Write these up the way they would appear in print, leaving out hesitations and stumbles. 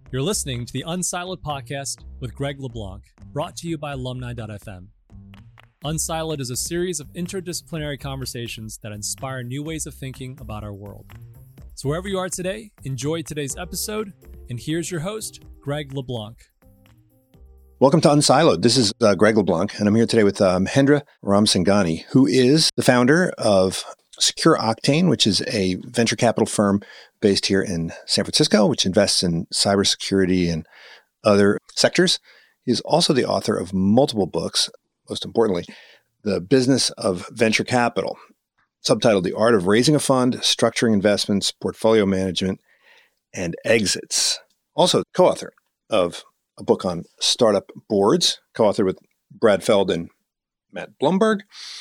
You're listening to the Unsiloed podcast with Greg LeBlanc, brought to you by alumni.fm. Unsiloed is a series of interdisciplinary conversations that inspire new ways of thinking about our world. So wherever you are today, enjoy today's episode, and here's your host, Greg LeBlanc. Welcome to Unsiloed. This is Greg LeBlanc, and I'm here today with Mahendra Ramsingani, who is the founder of Secure Octane, which is a venture capital firm based here in San Francisco, which invests in cybersecurity and other sectors. He is also the author of multiple books, most importantly, The Business of Venture Capital, subtitled The Art of Raising a Fund, Structuring Investments, Portfolio Management, and Exits. Also co-author of a book on startup boards, co-authored with Brad Feld and Matt Blumberg,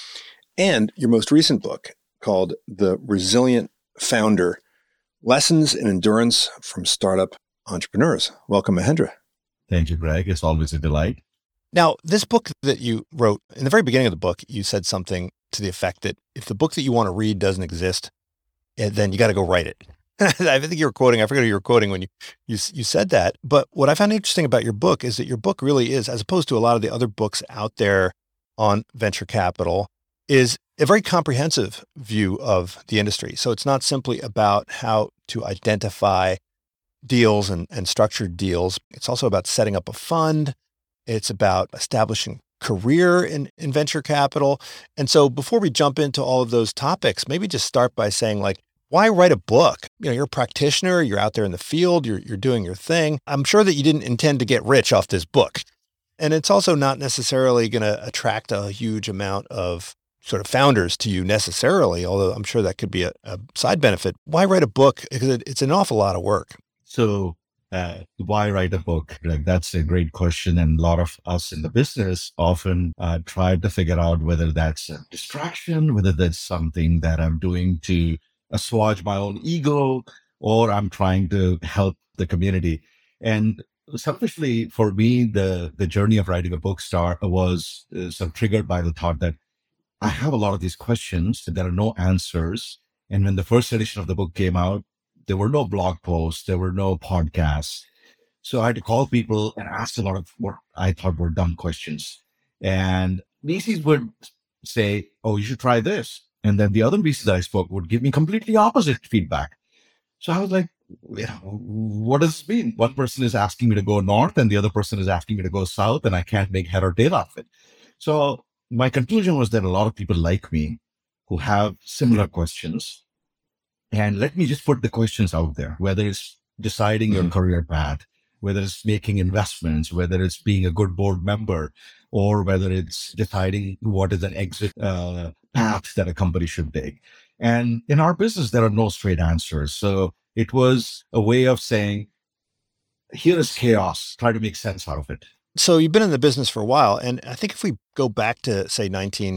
and your most recent book called The Resilient Founder, Lessons in Endurance from Startup Entrepreneurs. Welcome, Mahendra. Thank you, Greg. It's always a delight. Now, this book that you wrote, in the very beginning of the book, you said something to the effect that if the book that you want to read doesn't exist, then you got to go write it. I think you were quoting, I forget who you were quoting when you said that. But what I found interesting about your book is that your book really is, as opposed to a lot of the other books out there on venture capital, is a very comprehensive view of the industry. So it's not simply about how to identify deals and structured deals. It's also about setting up a fund. It's about establishing career in venture capital. And so before we jump into all of those topics, maybe just start by saying, like, why write a book? You know, you're a practitioner, you're out there in the field, you're doing your thing. I'm sure that you didn't intend to get rich off this book. And it's also not necessarily going to attract a huge amount of sort of founders to you necessarily, although I'm sure that could be a side benefit. Why write a book? Because it's an awful lot of work. So why write a book? Like, that's a great question. And a lot of us in the business often try to figure out whether that's a distraction, whether that's something that I'm doing to assuage my own ego, or I'm trying to help the community. And selfishly, for me, the journey of writing a book was sort of triggered by the thought that I have a lot of these questions, there are no answers. And when the first edition of the book came out, there were no blog posts, there were no podcasts. So I had to call people and ask a lot of what I thought were dumb questions. And VCs would say, oh, you should try this. And then the other VCs that I spoke would give me completely opposite feedback. So I was like, what does this mean? One person is asking me to go north and the other person is asking me to go south, and I can't make head or tail out of it. So my conclusion was that a lot of people like me who have similar questions, and let me just put the questions out there, whether it's deciding your career path, whether it's making investments, whether it's being a good board member, or whether it's deciding what is an exit path that a company should take. And in our business, there are no straight answers. So it was a way of saying, here is chaos, try to make sense out of it. So you've been in the business for a while. And I think if we go back to, say,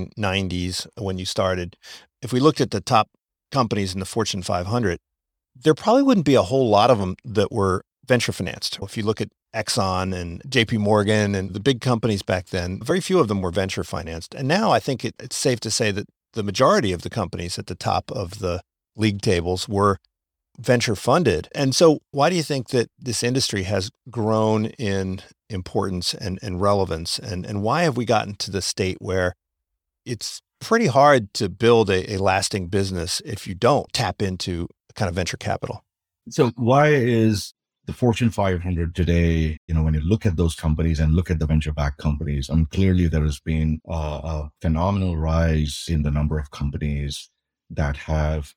1990s when you started, if we looked at the top companies in the Fortune 500, there probably wouldn't be a whole lot of them that were venture financed. If you look at Exxon and JP Morgan and the big companies back then, very few of them were venture financed. And now I think it's safe to say that the majority of the companies at the top of the league tables were venture funded. And so why do you think that this industry has grown in importance and relevance? And why have we gotten to the state where it's pretty hard to build a lasting business if you don't tap into kind of venture capital? So why is the Fortune 500 today, when you look at those companies and look at the venture-backed companies, clearly there has been a phenomenal rise in the number of companies that have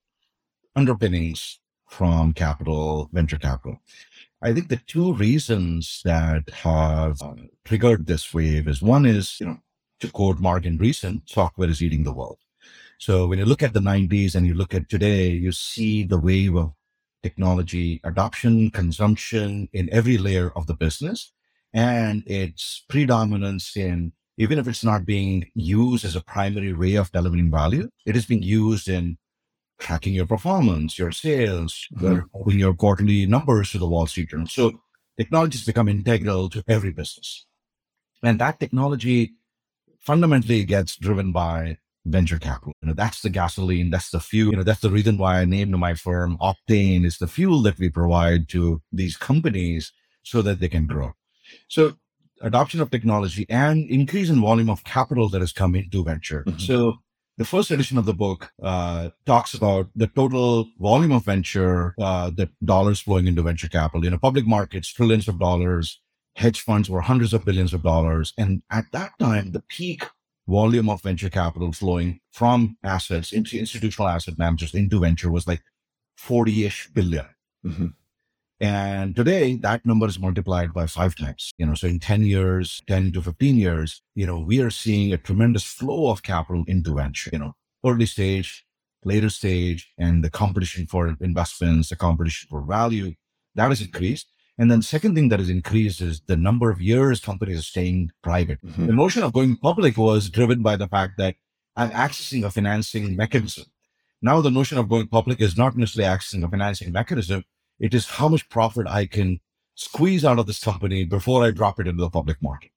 underpinnings from venture capital. I think the two reasons that have triggered this wave is, one is, to quote Mark Andreessen, software is eating the world. So when you look at the 90s and you look at today, you see the wave of technology adoption, consumption in every layer of the business, and its predominance in, even if it's not being used as a primary way of delivering value, it is being used in tracking your performance, your sales, moving your quarterly numbers to the Wall Street Journal. So technology has become integral to every business. And that technology fundamentally gets driven by venture capital. That's the gasoline, that's the fuel. That's the reason why I named my firm Octane. Is the fuel that we provide to these companies so that they can grow. So adoption of technology and increase in volume of capital that has come into venture. Mm-hmm. So the first edition of the book talks about the total volume of venture, the dollars flowing into venture capital. Public markets, trillions of dollars, hedge funds were hundreds of billions of dollars. And at that time, the peak volume of venture capital flowing from assets into institutional asset managers into venture was like 40-ish billion. Mm-hmm. And today that number is multiplied by 5 times, so in 10 years, 10 to 15 years, we are seeing a tremendous flow of capital into venture, early stage, later stage, and the competition for investments, the competition for value, that has increased. And then second thing that has increased is the number of years companies are staying private. Mm-hmm. The notion of going public was driven by the fact that I'm accessing a financing mechanism. Now the notion of going public is not necessarily accessing a financing mechanism. It is how much profit I can squeeze out of this company before I drop it into the public market.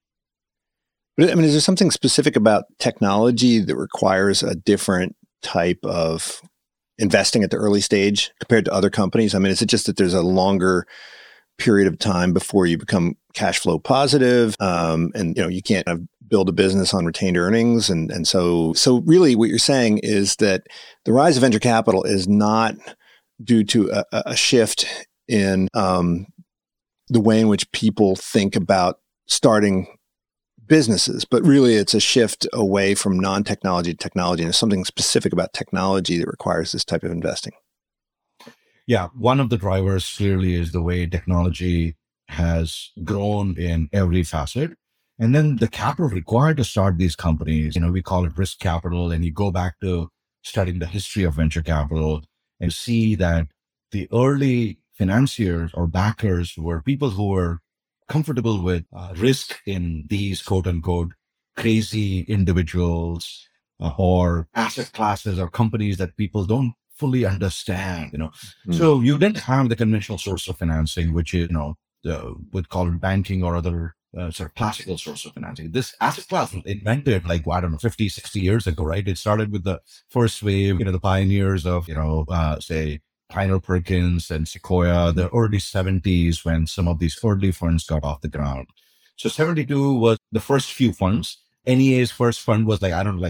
But is there something specific about technology that requires a different type of investing at the early stage compared to other companies? Is it just that there's a longer period of time before you become cash flow positive, and you can't build a business on retained earnings, and so really what you're saying is that the rise of venture capital is not due to a shift in the way in which people think about starting businesses, but really it's a shift away from non-technology to technology, and there's something specific about technology that requires this type of investing. Yeah, one of the drivers clearly is the way technology has grown in every facet. And then the capital required to start these companies, we call it risk capital, and you go back to studying the history of venture capital and see that the early financiers or backers were people who were comfortable with risk in these quote unquote crazy individuals or asset classes or companies that people don't fully understand, Mm-hmm. So you didn't have the conventional source of financing, which is, would call it banking or other sort of classical source of financing. This asset class was invented 50, 60 years ago, right? It started with the first wave, the pioneers of, say, Kleiner Perkins and Sequoia, the early 70s when some of these early funds got off the ground. So 72 was the first few funds. NEA's first fund was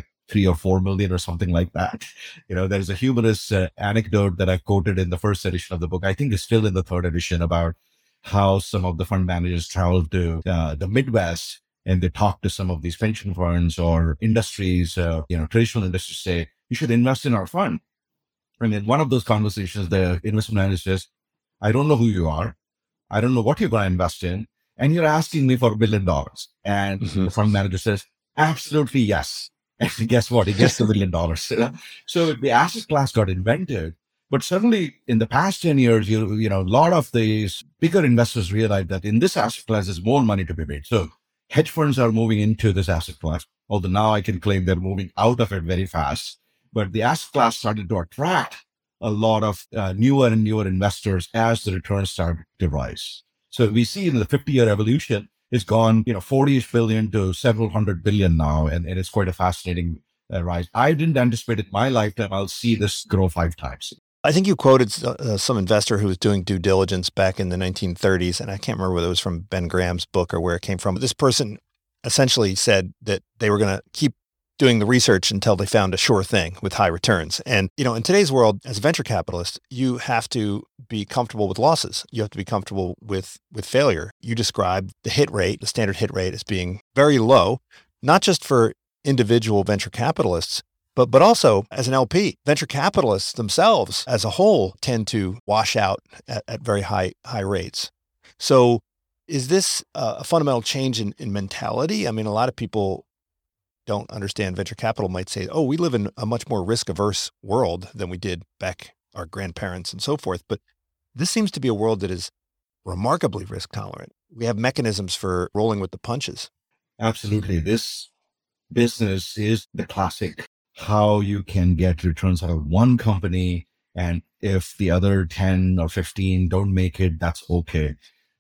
3 or 4 million or something like that. There's a humorous anecdote that I quoted in the first edition of the book. I think it's still in the third edition about how some of the fund managers traveled to the Midwest and they talked to some of these pension funds or industries, traditional industries, say, you should invest in our fund. And in one of those conversations, the investment manager says, I don't know who you are. I don't know what you're going to invest in. And you're asking me for $1 billion. And mm-hmm. the fund manager says, absolutely yes. And guess what? He gets the $1 billion. So the asset class got invented. But suddenly in the past 10 years, a lot of these bigger investors realized that in this asset class, there's more money to be made. So hedge funds are moving into this asset class, although now I can claim they're moving out of it very fast. But the asset class started to attract a lot of newer and newer investors as the returns started to rise. So we see in the 50-year evolution, it's gone, 40-ish billion to several hundred billion now. And it's quite a fascinating rise. I didn't anticipate in my lifetime I'll see this grow 5 times. I think you quoted some investor who was doing due diligence back in the 1930s, and I can't remember whether it was from Ben Graham's book or where it came from. But this person essentially said that they were going to keep doing the research until they found a sure thing with high returns. And, in today's world, as a venture capitalist, you have to be comfortable with losses. You have to be comfortable with failure. You described the hit rate, the standard hit rate, as being very low, not just for individual venture capitalists, but also as an LP. Venture capitalists themselves as a whole tend to wash out at very high rates. So is this a fundamental change in mentality? A lot of people don't understand venture capital might say, oh, we live in a much more risk-averse world than we did back our grandparents and so forth. But this seems to be a world that is remarkably risk-tolerant. We have mechanisms for rolling with the punches. Absolutely. This business is the classic how you can get returns out of one company. And if the other 10 or 15 don't make it, that's okay.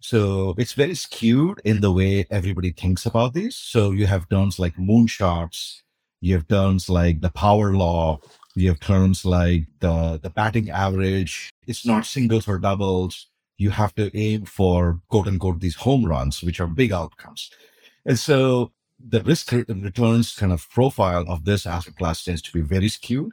So it's very skewed in the way everybody thinks about these. So you have terms like moonshots You have terms like the power law. You have terms like the batting average. It's not singles or doubles. You have to aim for, quote unquote, these home runs, which are big outcomes. And so the risk and returns kind of profile of this asset class tends to be very skewed.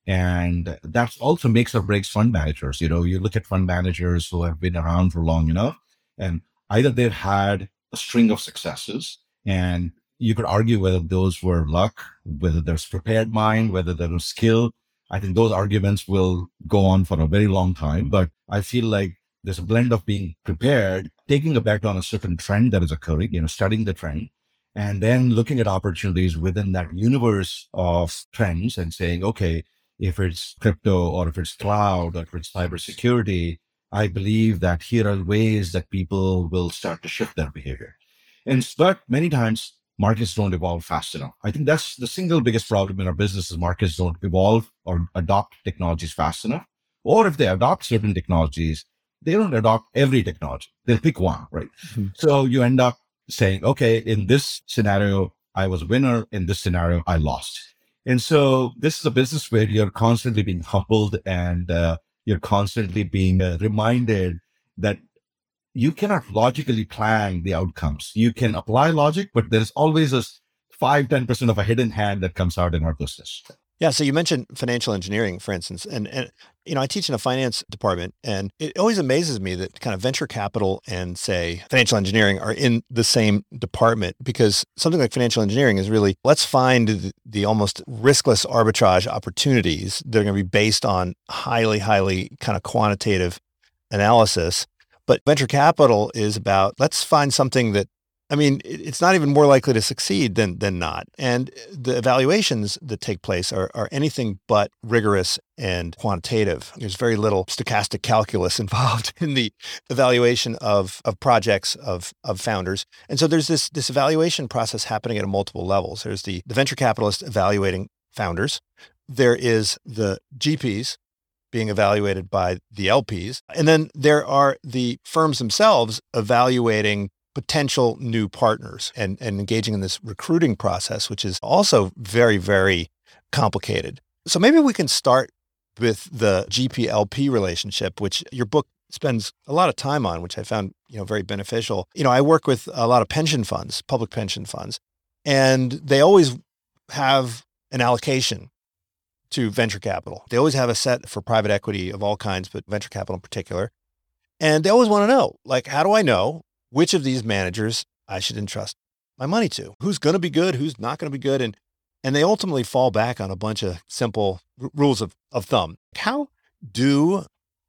And that also makes or breaks fund managers. You look at fund managers who have been around for long enough, and either they've had a string of successes, and you could argue whether those were luck, whether there's prepared mind, whether there was skill. I think those arguments will go on for a very long time. But I feel like there's a blend of being prepared, taking a bet on a certain trend that is occurring, studying the trend, and then looking at opportunities within that universe of trends and saying, okay, if it's crypto or if it's cloud or if it's cybersecurity, I believe that here are ways that people will start to shift their behavior. But many times markets don't evolve fast enough. I think that's the single biggest problem in our business is markets don't evolve or adopt technologies fast enough. Or if they adopt certain technologies, they don't adopt every technology. They'll pick one, right? Mm-hmm. So you end up saying, okay, in this scenario, I was a winner. In this scenario, I lost. And so this is a business where you're constantly being humbled and you're constantly being reminded that you cannot logically plan the outcomes. You can apply logic, but there's always a 5-10% of a hidden hand that comes out in our business. Yeah. So you mentioned financial engineering, for instance, and I teach in a finance department, and it always amazes me that kind of venture capital and say financial engineering are in the same department, because something like financial engineering is really, let's find the almost riskless arbitrage opportunities that are going to be based on highly kind of quantitative analysis. But venture capital is about, let's find something that, it's not even more likely to succeed than not. And the evaluations that take place are anything but rigorous and quantitative. There's very little stochastic calculus involved in the evaluation of projects, of founders. And so there's this evaluation process happening at multiple levels. There's the venture capitalist evaluating founders. There is the GPs being evaluated by the LPs. And then there are the firms themselves evaluating potential new partners and engaging in this recruiting process, which is also very, very complicated. So maybe we can start with the GP-LP relationship, which your book spends a lot of time on, which I found, very beneficial. I work with a lot of pension funds, public pension funds, and they always have an allocation to venture capital. They always have a set for private equity of all kinds, but venture capital in particular. And they always want to know, how do I know which of these managers I should entrust my money to? Who's going to be good? Who's not going to be good? And they ultimately fall back on a bunch of simple rules of thumb. How do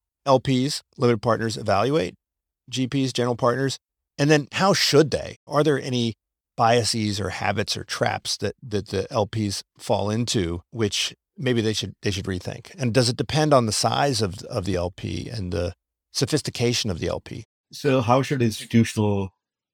LPs, limited partners, evaluate GPs, general partners? And then how should they? Are there any biases or habits or traps that the LPs fall into, which maybe they should rethink? And does it depend on the size of the LP and the sophistication of the LP? So how should institutional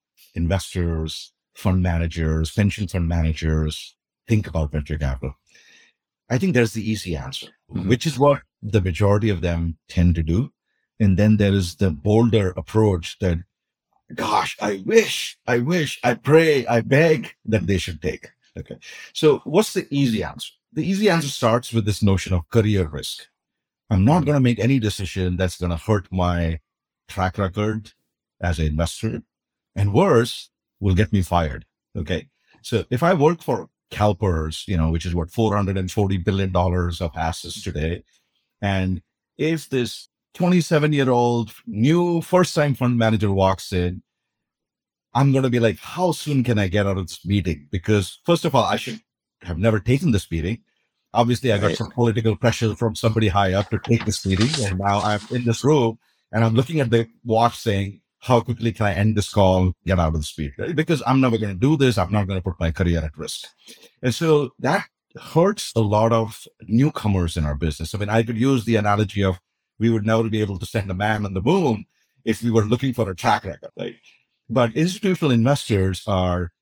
investors, fund managers, pension fund managers think about venture capital? I think there's the easy answer, which is what the majority of them tend to do. And then there is the bolder approach that, gosh, I wish, I pray, I beg that they should take. Okay. So what's the easy answer? The easy answer starts with this notion of career risk. I'm not going to make any decision that's going to hurt my track record as an investor, and worse, will get me fired. Okay. So if I work for CalPERS, which is what, $440 billion of assets today. And if this 27-year-old new first-time fund manager walks in, I'm going to be like, how soon can I get out of this meeting? Because first of all, I should have never taken this meeting. Obviously, I got some political pressure from somebody high up to take this meeting. And now I'm in this room and I'm looking at the watch saying, how quickly can I end this call, get out of this meeting? Right? Because I'm never going to do this. I'm not going to put my career at risk. And so that hurts a lot of newcomers in our business. I could use the analogy of we would never be able to send a man on the moon if we were looking for a track record, right? But institutional investors are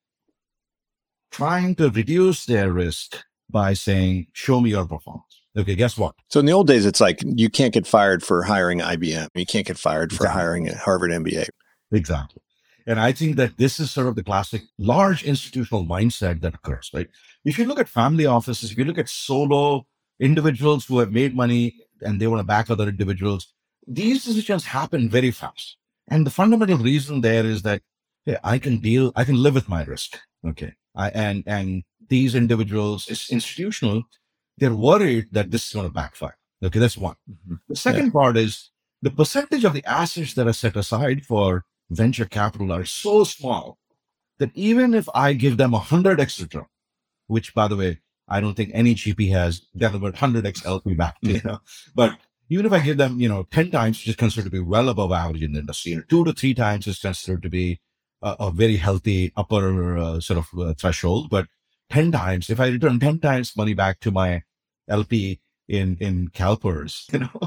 trying to reduce their risk by saying, show me your performance. Okay, guess what? So in the old days, it's like you can't get fired for hiring IBM. You can't get fired for hiring a Harvard MBA. Exactly. And I think that this is sort of the classic large institutional mindset that occurs, right? If you look at family offices, if you look at solo individuals who have made money and they want to back other individuals, these decisions happen very fast. And the fundamental reason there is that I can live with my risk. Okay. And these individuals, it's institutional, they're worried that this is going to backfire. Okay. That's one. Mm-hmm. The second part is the percentage of the assets that are set aside for venture capital are so small that even if I give them 100x return, which by the way, I don't think any GP has delivered 100x LP back, but even if I give them, 10 times, which is considered to be well above average in the industry, 2 to 3 times is considered to be a very healthy upper threshold. But 10 times, if I return 10 times money back to my LP in CalPERS,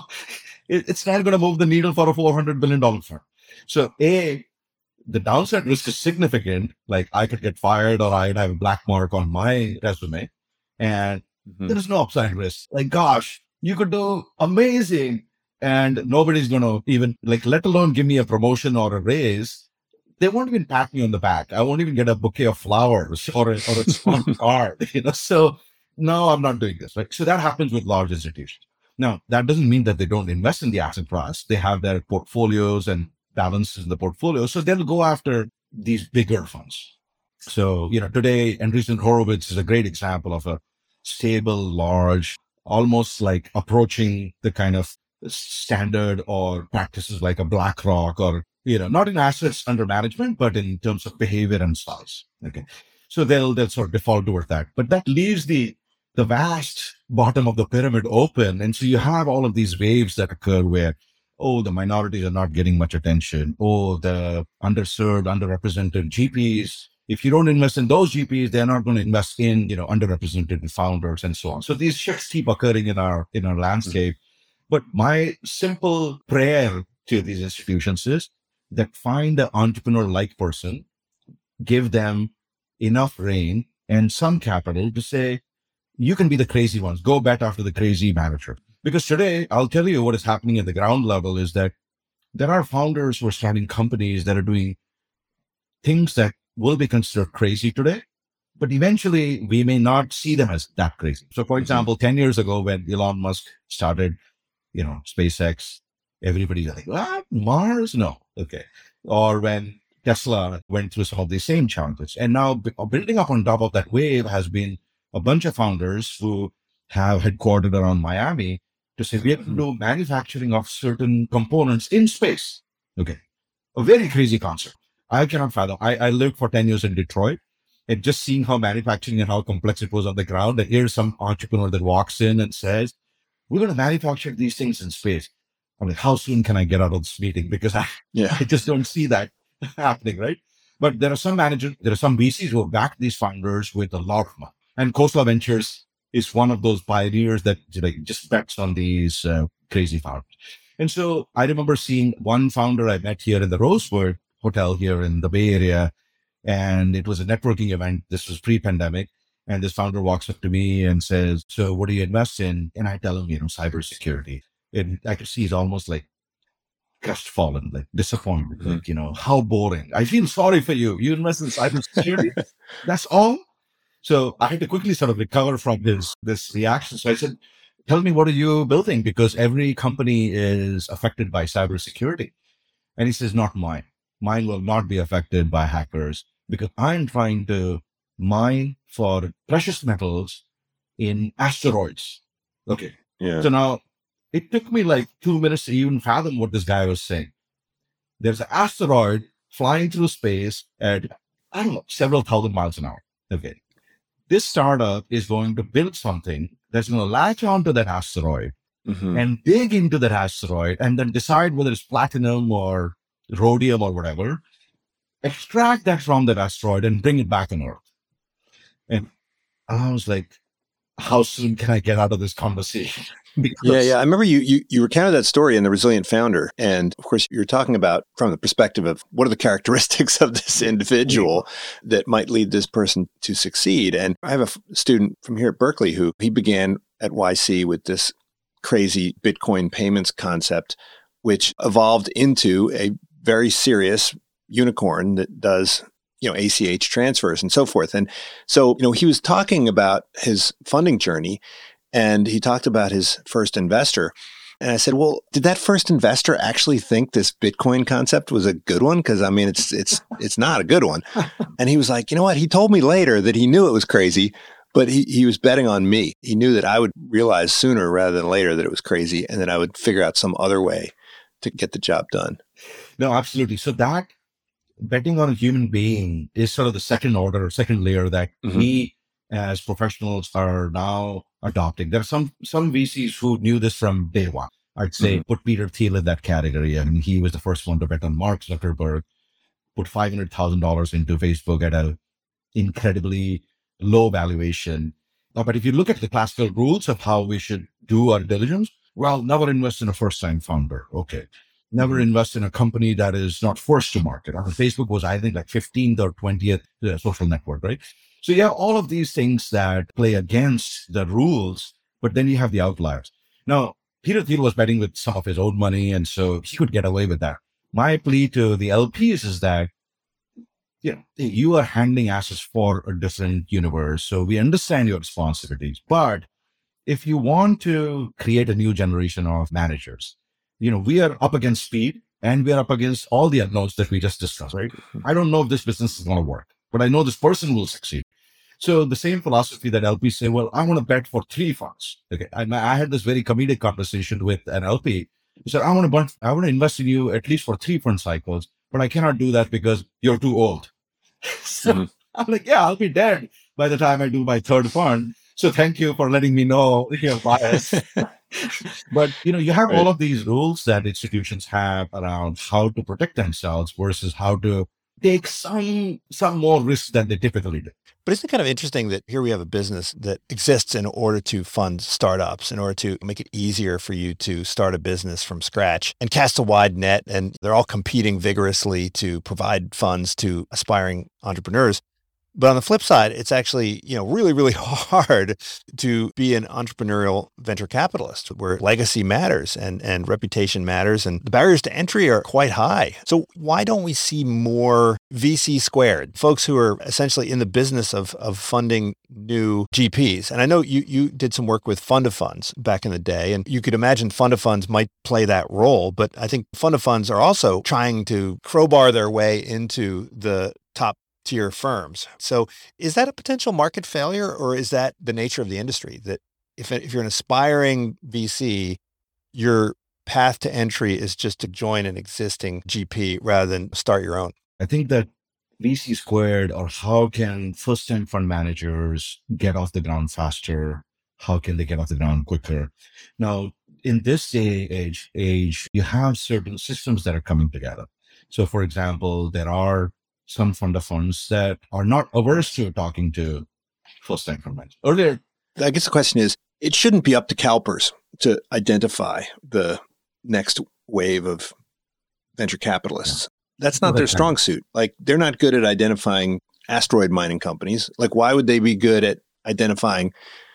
it's not going to move the needle for a $400 billion firm. So the downside risk is significant. Like I could get fired or I'd have a black mark on my resume. And there is no upside risk. Like, gosh, you could do amazing and nobody's going to even let alone give me a promotion or a raise. They won't even pat me on the back. I won't even get a bouquet of flowers or a small card, So no, I'm not doing this, right? So that happens with large institutions. Now, that doesn't mean that they don't invest in the asset class. They have their portfolios and balances in the portfolio. So they'll go after these bigger funds. So, today, Andreessen Horowitz is a great example of a stable, large, almost like approaching the kind of standard or practices like a BlackRock or, not in assets under management, but in terms of behavior and size. Okay. So they'll sort of default toward that. But that leaves the vast bottom of the pyramid open. And so you have all of these waves that occur where, the minorities are not getting much attention. The underserved, underrepresented GPs. If you don't invest in those GPs, they're not going to invest in, underrepresented founders and so on. So these shifts keep occurring in our landscape. But my simple prayer to these institutions is that find an entrepreneur-like person, give them enough rein and some capital to say, you can be the crazy ones, go bet after the crazy manager. Because today, I'll tell you what is happening at the ground level is that there are founders who are starting companies that are doing things that will be considered crazy today, but eventually we may not see them as that crazy. So for example, 10 years ago, when Elon Musk started, SpaceX, everybody's like, what? Mars? No. Okay. Or when Tesla went through some of these same challenges. And now building up on top of that wave has been a bunch of founders who have headquartered around Miami to say, we have to do manufacturing of certain components in space. Okay. A very crazy concept. I cannot fathom. I lived for 10 years in Detroit and just seeing how manufacturing and how complex it was on the ground. And here's some entrepreneur that walks in and says, we're going to manufacture these things in space. I'm like, how soon can I get out of this meeting? Because I just don't see that happening, right? But there are some managers, there are some VCs who have backed these founders with a lot of money. And Khosla Ventures is one of those pioneers that just bets on these crazy founders. And so I remember seeing one founder I met here in the Rosewood Hotel here in the Bay Area, and it was a networking event. This was pre-pandemic. And this founder walks up to me and says, so what do you invest in? And I tell him, cybersecurity. And I could see he's almost like crestfallen, like disappointed, like, how boring. I feel sorry for you. You invest in cybersecurity? That's all? So I had to quickly sort of recover from this reaction. So I said, tell me, what are you building? Because every company is affected by cybersecurity. And he says, not mine. Mine will not be affected by hackers because I'm trying to mine for precious metals in asteroids. Okay. Yeah. So now it took me like 2 minutes to even fathom what this guy was saying. There's an asteroid flying through space at, several thousand miles an hour. Okay. This startup is going to build something that's going to latch onto that asteroid and dig into that asteroid and then decide whether it's platinum or rhodium or whatever, extract that from that asteroid and bring it back on Earth. And I was like, how soon can I get out of this conversation? Yeah. I remember you recounted that story in The Resilient Founder. And of course, you're talking about from the perspective of what are the characteristics of this individual that might lead this person to succeed. And I have a student from here at Berkeley who he began at YC with this crazy Bitcoin payments concept, which evolved into a very serious, unicorn that does, ACH transfers and so forth. And so, he was talking about his funding journey, and he talked about his first investor. And I said, well, did that first investor actually think this Bitcoin concept was a good one? Because it's not a good one. And he was like, you know what? He told me later that he knew it was crazy, but he was betting on me. He knew that I would realize sooner rather than later that it was crazy, and that I would figure out some other way to get the job done. No, absolutely. So that betting on a human being is sort of the second order or second layer that we as professionals are now adopting. There are some VCs who knew this from day one. I'd say put Peter Thiel in that category. I mean, he was the first one to bet on Mark Zuckerberg, put $500,000 into Facebook at an incredibly low valuation. But if you look at the classical rules of how we should do our diligence, well, never invest in a first-time founder. Okay. Never invest in a company that is not first to market. I mean, Facebook was, I think, like 15th or 20th social network, right? So you have all of these things that play against the rules, but then you have the outliers. Now, Peter Thiel was betting with some of his own money, and so he could get away with that. My plea to the LPs is that, you are handling assets for a different universe. So we understand your responsibilities, but if you want to create a new generation of managers, we are up against speed, and we are up against all the unknowns that we just discussed, right? I don't know if this business is going to work, but I know this person will succeed. So the same philosophy that LPs say, well, I want to bet for 3 funds. Okay. I had this very comedic conversation with an LP. He said, I want to invest in you at least for 3 fund cycles, but I cannot do that because you're too old. So I'm like, yeah, I'll be dead by the time I do my 3rd fund. So thank you for letting me know your bias. But, you have all of these rules that institutions have around how to protect themselves versus how to take some more risks than they typically do. But isn't it kind of interesting that here we have a business that exists in order to fund startups, in order to make it easier for you to start a business from scratch and cast a wide net, and they're all competing vigorously to provide funds to aspiring entrepreneurs. But on the flip side, it's actually, really, really hard to be an entrepreneurial venture capitalist where legacy matters and reputation matters, and the barriers to entry are quite high. So why don't we see more VC squared, folks who are essentially in the business of funding new GPs? And I know you did some work with fund of funds back in the day, and you could imagine fund of funds might play that role, but I think fund of funds are also trying to crowbar their way into the top tier firms. So is that a potential market failure, or is that the nature of the industry, that if you're an aspiring VC, your path to entry is just to join an existing GP rather than start your own? I think that VC squared, or how can first-time fund managers get off the ground faster? How can they get off the ground quicker? Now, in this age, you have certain systems that are coming together. So for example, there are some fund of funds that are not averse to talking to first-time fund managers. Earlier, I guess the question is, it shouldn't be up to CalPERS to identify the next wave of venture capitalists. That's not their strong suit. Like, they're not good at identifying asteroid mining companies. Like, why would they be good at identifying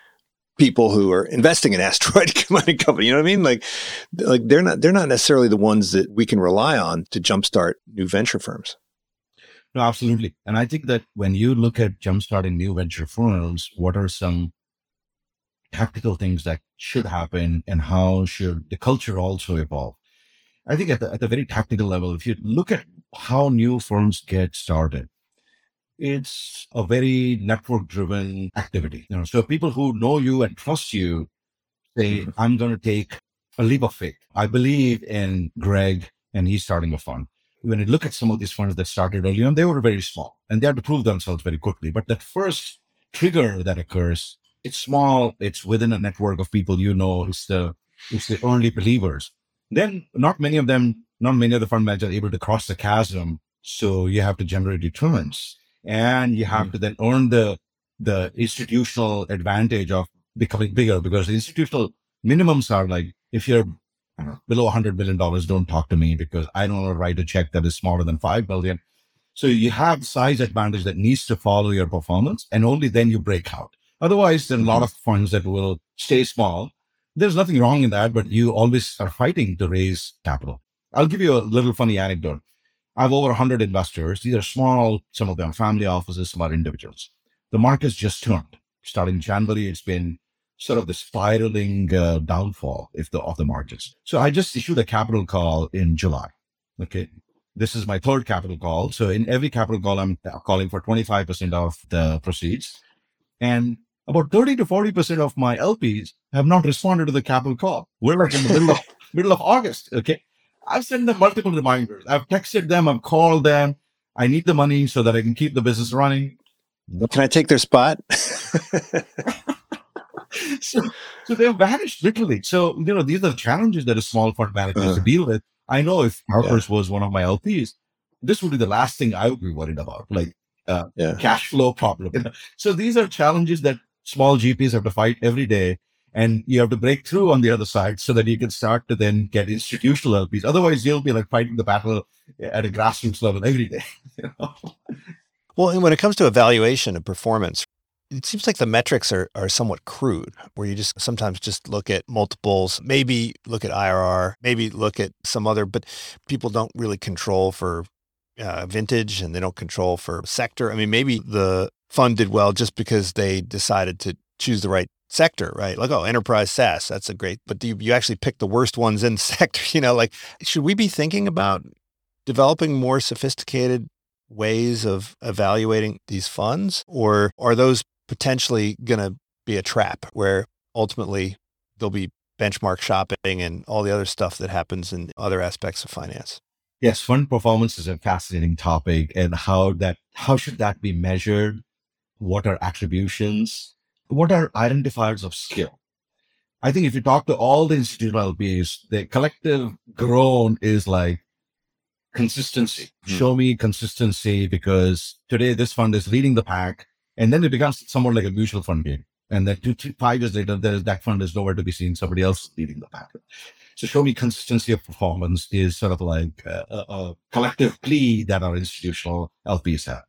people who are investing in asteroid mining company? You know what I mean? Like they're not necessarily the ones that we can rely on to jumpstart new venture firms. No, absolutely. And I think that when you look at jumpstarting new venture firms, what are some tactical things that should happen, and how should the culture also evolve? I think at the very tactical level, if you look at how new firms get started, it's a very network-driven activity. So people who know you and trust you say, I'm going to take a leap of faith. I believe in Greg, and he's starting a fund. When you look at some of these funds that started early on, they were very small and they had to prove themselves very quickly. But that first trigger that occurs, it's small, it's within a network of people, it's the early believers. Then not many of the fund managers are able to cross the chasm. So you have to generate returns, and you have to then earn the institutional advantage of becoming bigger, because the institutional minimums are like, if you're below $100 million, don't talk to me, because I don't want to write a check that is smaller than $5 million. So you have size advantage that needs to follow your performance, and only then you break out. Otherwise, there are a lot of funds that will stay small. There's nothing wrong in that, but you always are fighting to raise capital. I'll give you a little funny anecdote. I have over 100 investors. These are small, some of them family offices, some are individuals. The market's just turned. Starting January, it's been sort of the spiraling downfall of the markets. So I just issued a capital call in July. Okay. This is my third capital call. So in every capital call, I'm calling for 25% of the proceeds. And about 30 to 40% of my LPs have not responded to the capital call. We're like in the middle of August. Okay. I've sent them multiple reminders. I've texted them. I've called them. I need the money so that I can keep the business running. Can I take their spot? So they've vanished literally. So, these are challenges that a small fund manager has to deal with. I know if Harper's was one of my LPs, this would be the last thing I would be worried about, like cash flow problem. So these are challenges that small GPs have to fight every day. And you have to break through on the other side so that you can start to then get institutional LPs. Otherwise, you'll be like fighting the battle at a grassroots level every day. Well, and when it comes to evaluation of performance, it seems like the metrics are somewhat crude, where you just sometimes just look at multiples, maybe look at IRR, maybe look at some other, but people don't really control for vintage and they don't control for sector. I mean, maybe the fund did well just because they decided to choose the right sector, right? Like, enterprise SaaS, that's a great, but you actually pick the worst ones in the sector, should we be thinking about developing more sophisticated ways of evaluating these funds, or are those potentially going to be a trap where ultimately there'll be benchmark shopping and all the other stuff that happens in other aspects of finance? Yes, fund performance is a fascinating topic, and how should that be measured? What are attributions? What are identifiers of skill? I think if you talk to all the institutional LPs, the collective groan is like consistency. Show me consistency, because today this fund is leading the pack, and then it becomes somewhat like a mutual fund game. And then 5 years later, that fund is nowhere to be seen. Somebody else is leading the pack. So show me consistency of performance is sort of like a collective plea that our institutional LPs have.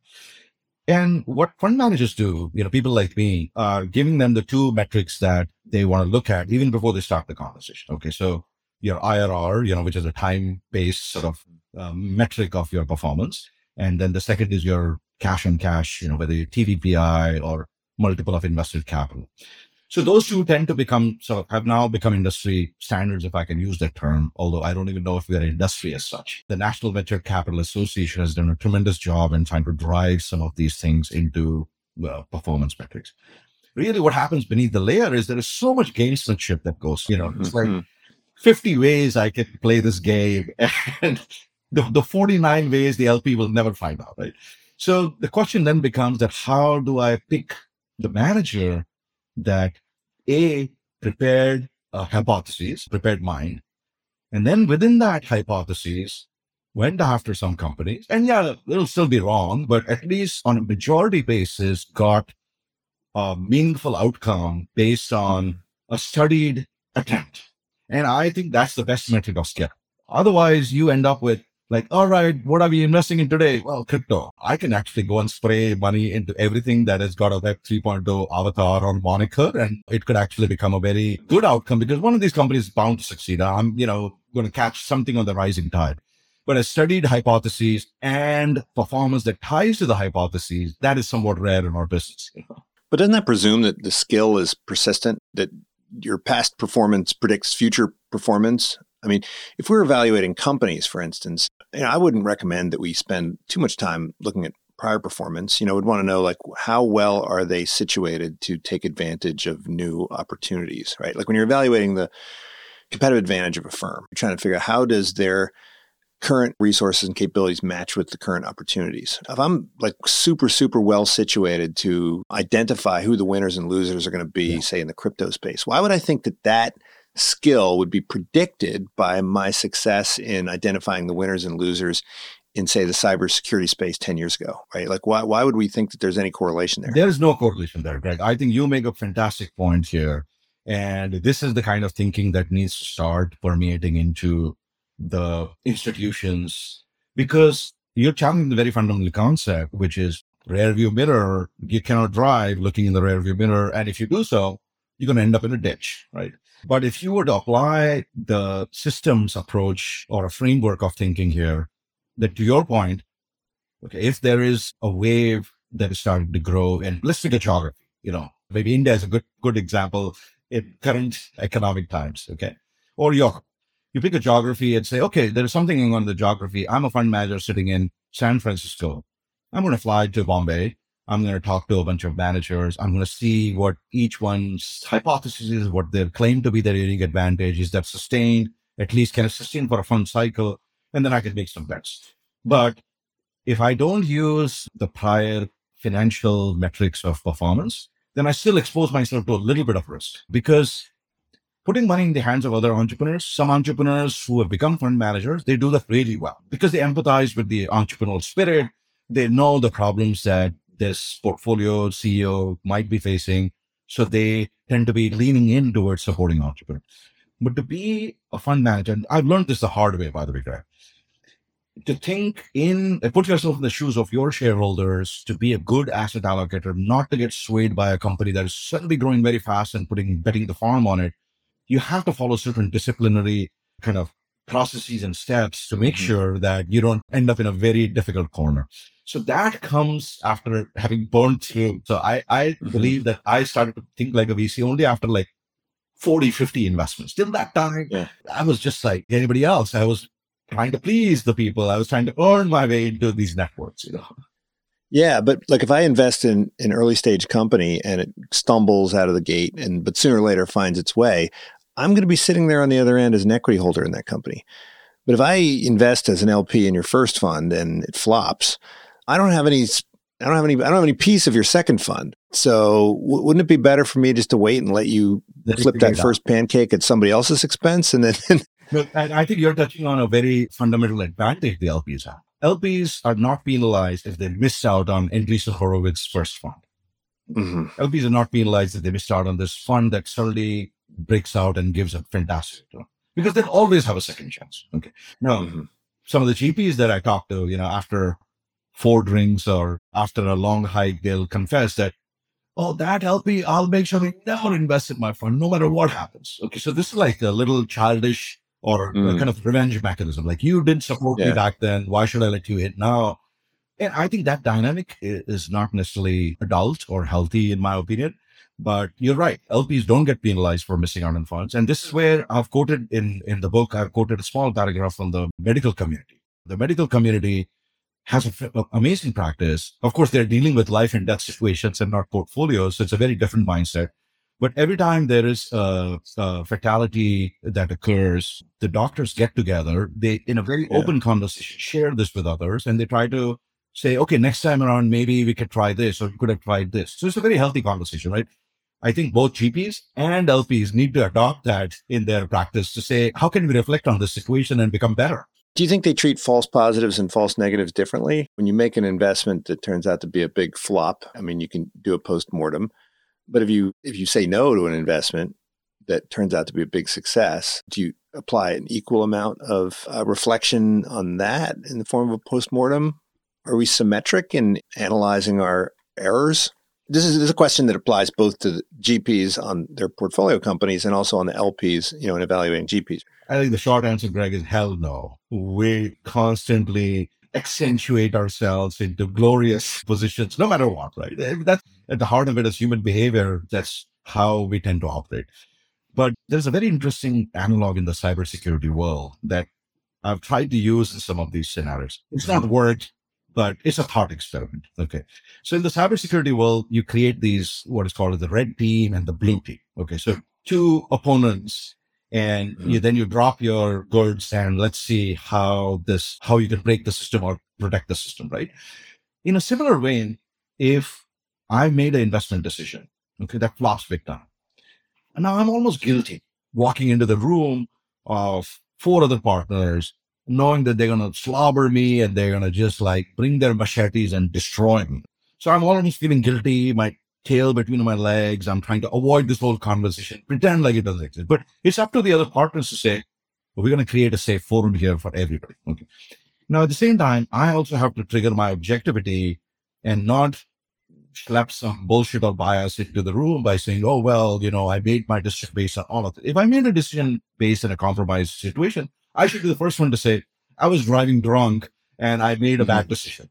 And what fund managers do, people like me, are giving them the two metrics that they want to look at even before they start the conversation. Okay, so your IRR, which is a time-based sort of metric of your performance. And then the second is your cash on cash, whether you're TVPI or multiple of invested capital. So those two tend to have now become industry standards, if I can use that term, although I don't even know if we're an industry as such. The National Venture Capital Association has done a tremendous job in trying to drive some of these things into performance metrics. Really what happens beneath the layer is there is so much gamesmanship that goes, it's like 50 ways I can play this game, and the 49 ways the LP will never find out, right? So the question then becomes that how do I pick the manager that prepared prepared mind, and then within that hypothesis went after some companies, and it'll still be wrong, but at least on a majority basis got a meaningful outcome based on a studied attempt. And I think that's the best metric of skill. Otherwise, you end up with like, all right, what are we investing in today? Well, crypto. I can actually go and spray money into everything that has got a Web 3.0 avatar or moniker, and it could actually become a very good outcome because one of these companies is bound to succeed. I'm, going to catch something on the rising tide. But a studied hypothesis and performance that ties to the hypothesis, that is somewhat rare in our business. But doesn't that presume that the skill is persistent, that your past performance predicts future performance? I mean, if we're evaluating companies, for instance, I wouldn't recommend that we spend too much time looking at prior performance. We'd want to know, like, how well are they situated to take advantage of new opportunities, right? Like when you're evaluating the competitive advantage of a firm, you're trying to figure out how does their current resources and capabilities match with the current opportunities. If I'm like super, super well situated to identify who the winners and losers are going to be, say in the crypto space, why would I think that skill would be predicted by my success in identifying the winners and losers in, say, the cybersecurity space 10 years ago, right? Like, why would we think that there's any correlation there? There is no correlation there, Greg. I think you make a fantastic point here. And this is the kind of thinking that needs to start permeating into the institutions, because you're challenging the very fundamental concept, which is rear view mirror. You cannot drive looking in the rear view mirror. And if you do so, you're going to end up in a ditch, right? But if you were to apply the systems approach or a framework of thinking here, that to your point, okay, if there is a wave that is starting to grow, and let's take a geography, maybe India is a good example in current economic times, okay? Or Europe. You pick a geography and say, okay, there is something going on in the geography. I'm a fund manager sitting in San Francisco. I'm going to fly to Bombay. I'm going to talk to a bunch of managers. I'm going to see what each one's hypothesis is, what they claim to be their unique advantage. Is that sustained, at least can it sustain for a fund cycle? And then I can make some bets. But if I don't use the prior financial metrics of performance, then I still expose myself to a little bit of risk, because putting money in the hands of other entrepreneurs, some entrepreneurs who have become fund managers, they do that really well because they empathize with the entrepreneurial spirit. They know the problems that this portfolio CEO might be facing. So they tend to be leaning in towards supporting entrepreneurs. But to be a fund manager, and I've learned this the hard way, by the way, Greg, to put yourself in the shoes of your shareholders, to be a good asset allocator, not to get swayed by a company that is suddenly growing very fast and betting the farm on it. You have to follow certain disciplinary kind of processes and steps to make sure that you don't end up in a very difficult corner. So that comes after having burned through. So I believe that I started to think like a VC only after like 40, 50 investments. Till that time, I was just like anybody else. I was trying to please the people. I was trying to earn my way into these networks, Yeah, but like if I invest in an early stage company and it stumbles out of the gate, but sooner or later finds its way, I'm going to be sitting there on the other end as an equity holder in that company. But if I invest as an LP in your first fund and it flops, I don't have any piece of your second fund. So wouldn't it be better for me just to wait and let you flip that first pancake at somebody else's expense? And then I think you're touching on a very fundamental advantage the LPs have. LPs are not penalized if they missed out on Andreessen Horowitz's first fund. LPs are not penalized if they missed out on this fund that suddenly breaks out and gives a fantastic return, because they'll always have a second chance. Okay. Now, some of the GPs that I talk to, after 4 drinks or after a long hike, they'll confess that, oh, that LP, I'll make sure they never invest in my fund, no matter what happens. Okay. So this is like a little childish or a kind of revenge mechanism. Like, you didn't support me back then. Why should I let you hit now? And I think that dynamic is not necessarily adult or healthy, in my opinion. But you're right. LPs don't get penalized for missing out on funds. And this is where I've quoted in the book, I've quoted a small paragraph from the medical community. The medical community has an amazing practice. Of course, they're dealing with life and death situations and not portfolios. So it's a very different mindset. But every time there is a fatality that occurs, the doctors get together. They, in a very open conversation, share this with others, and they try to say, okay, next time around, maybe we could try this, or we could have tried this. So it's a very healthy conversation, right? I think both GPs and LPs need to adopt that in their practice to say, how can we reflect on this situation and become better? Do you think they treat false positives and false negatives differently? When you make an investment that turns out to be a big flop, I mean, you can do a post-mortem. But if you say no to an investment that turns out to be a big success, do you apply an equal amount of reflection on that in the form of a post-mortem? Are we symmetric in analyzing our errors? This is a question that applies both to the GPs on their portfolio companies and also on the LPs, in evaluating GPs. I think the short answer, Greg, is hell no. We constantly accentuate ourselves into glorious positions, no matter what, right? That's at the heart of it as human behavior. That's how we tend to operate. But there's a very interesting analog in the cybersecurity world that I've tried to use in some of these scenarios. It's not worked, but it's a thought experiment. Okay. So in the cybersecurity world, you create these, what is called the red team and the blue team. Okay. So 2 opponents, and then you drop your goods and let's see how you can break the system or protect the system, right? In a similar vein, if I made an investment decision, okay, that flops big time, and now I'm almost guilty walking into the room of 4 other partners, knowing that they're going to slobber me and they're going to just like bring their machetes and destroy me. So I'm almost feeling guilty, my tail between my legs. I'm trying to avoid this whole conversation, pretend like it doesn't exist. But it's up to the other partners to say, well, we're going to create a safe forum here for everybody. Okay. Now, at the same time, I also have to trigger my objectivity and not slap some bullshit or bias into the room by saying, oh, well, I made my decision based on all of it. If I made a decision based on a compromised situation, I should be the first one to say, I was driving drunk and I made a bad decision.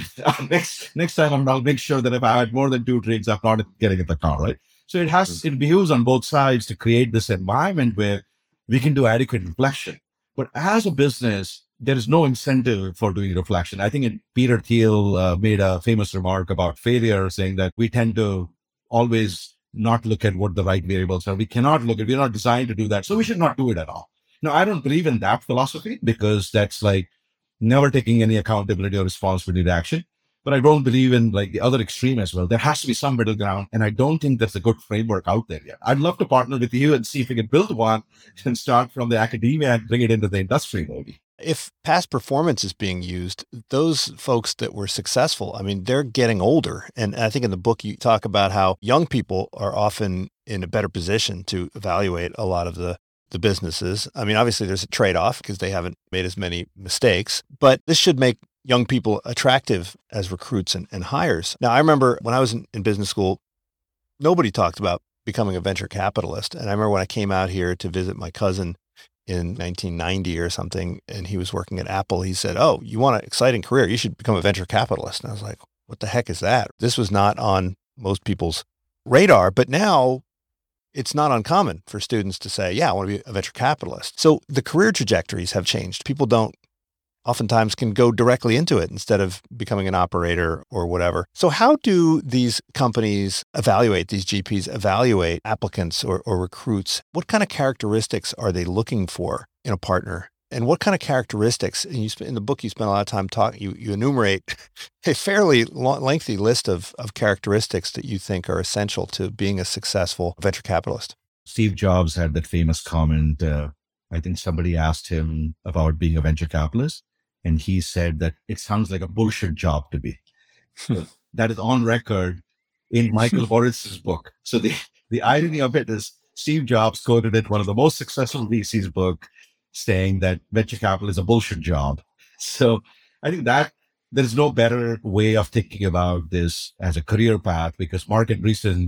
Next time I'll make sure that if I had more than 2 drinks, I'm not getting in the car, right? So it behooves on both sides to create this environment where we can do adequate reflection. But as a business, there is no incentive for doing reflection. I think Peter Thiel made a famous remark about failure, saying that we tend to always not look at what the right variables are. We're not designed to do that. So we should not do it at all. No, I don't believe in that philosophy, because that's like never taking any accountability or responsibility to action. But I don't believe in like the other extreme as well. There has to be some middle ground. And I don't think there's a good framework out there yet. I'd love to partner with you and see if we can build one and start from the academia and bring it into the industry, maybe. If past performance is being used, those folks that were successful, I mean, they're getting older. And I think in the book, you talk about how young people are often in a better position to evaluate a lot of the businesses. I mean, obviously there's a trade-off because they haven't made as many mistakes, but this should make young people attractive as recruits and hires. Now, I remember when I was in business school, nobody talked about becoming a venture capitalist. And I remember when I came out here to visit my cousin in 1990 or something, and he was working at Apple, he said, "Oh, you want an exciting career? You should become a venture capitalist." And I was like, what the heck is that? This was not on most people's radar, but now it's not uncommon for students to say, yeah, I want to be a venture capitalist. So the career trajectories have changed. People oftentimes can go directly into it instead of becoming an operator or whatever. So how do these companies evaluate, these GPs evaluate applicants or recruits? What kind of characteristics are they looking for in a partner? And what kind of characteristics, and in the book, you spend a lot of time talking, you enumerate a fairly lengthy list of characteristics that you think are essential to being a successful venture capitalist. Steve Jobs had that famous comment. I think somebody asked him about being a venture capitalist, and he said that it sounds like a bullshit job to be. That is on record in Michael Horitz's book. So the irony of it is Steve Jobs quoted it, one of the most successful VC's book, saying that venture capital is a bullshit job. So I think that there's no better way of thinking about this as a career path, because Mark Andreessen,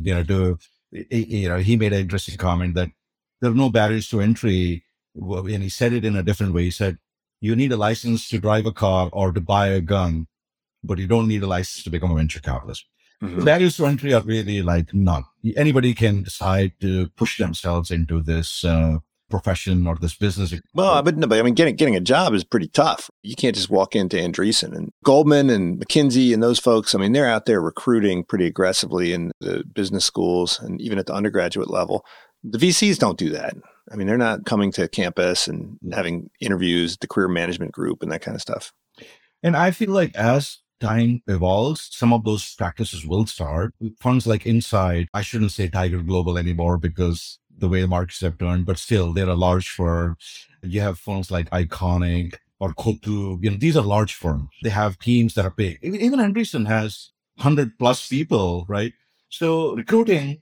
he made an interesting comment that there are no barriers to entry. And he said it in a different way. He said, you need a license to drive a car or to buy a gun, but you don't need a license to become a venture capitalist. Mm-hmm. Barriers to entry are really like none. Anybody can decide to push themselves into this profession or this business. Well, but I mean, getting a job is pretty tough. You can't just walk into Andreessen and Goldman and McKinsey and those folks. I mean, they're out there recruiting pretty aggressively in the business schools and even at the undergraduate level. The VCs don't do that. I mean, they're not coming to campus and having interviews, the career management group and that kind of stuff. And I feel like as time evolves, some of those practices will start. Funds like Insight, I shouldn't say Tiger Global anymore because the way the markets have turned, but still they're a large firm. You have firms like Iconic or Cotu. These are large firms. They have teams that are big. Even Andreessen has 100 plus people, right? So recruiting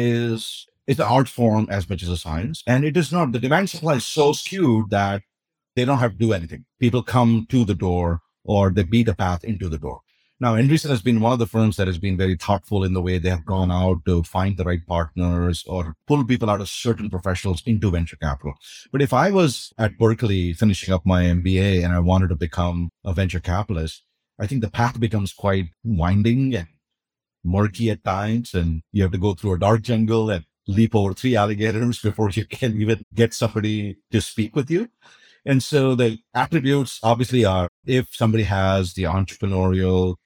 is an art form as much as a science. And it is not, the demand supply is so skewed that they don't have to do anything. People come to the door or they beat a path into the door. Now, Andreessen has been one of the firms that has been very thoughtful in the way they have gone out to find the right partners or pull people out of certain professionals into venture capital. But if I was at Berkeley finishing up my MBA and I wanted to become a venture capitalist, I think the path becomes quite winding and murky at times. And you have to go through a dark jungle and leap over 3 alligators before you can even get somebody to speak with you. And so the attributes obviously are, if somebody has the entrepreneurial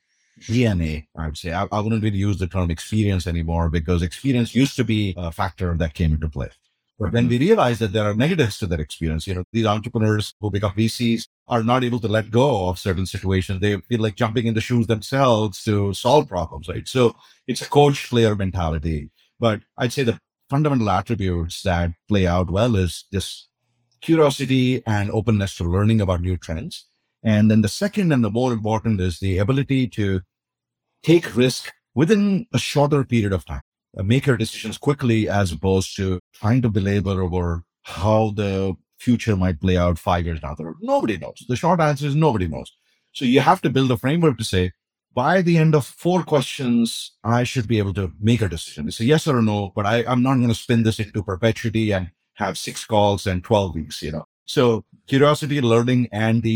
DNA, I would say, I wouldn't really use the term experience anymore because experience used to be a factor that came into play. But when we realize that there are negatives to that experience, these entrepreneurs who become VCs are not able to let go of certain situations. They feel like jumping in the shoes themselves to solve problems, right? So it's a coach-player mentality. But I'd say the fundamental attributes that play out well is this curiosity and openness to learning about new trends. And then the second and the more important is the ability to take risk within a shorter period of time, make your decisions quickly as opposed to trying to belabor over how the future might play out 5 years down the road. Nobody knows. The short answer is nobody knows. So you have to build a framework to say, by the end of 4 questions, I should be able to make a decision. It's a yes or a no, but I'm not going to spin this into perpetuity and have 6 calls and 12 weeks, So curiosity, learning, and the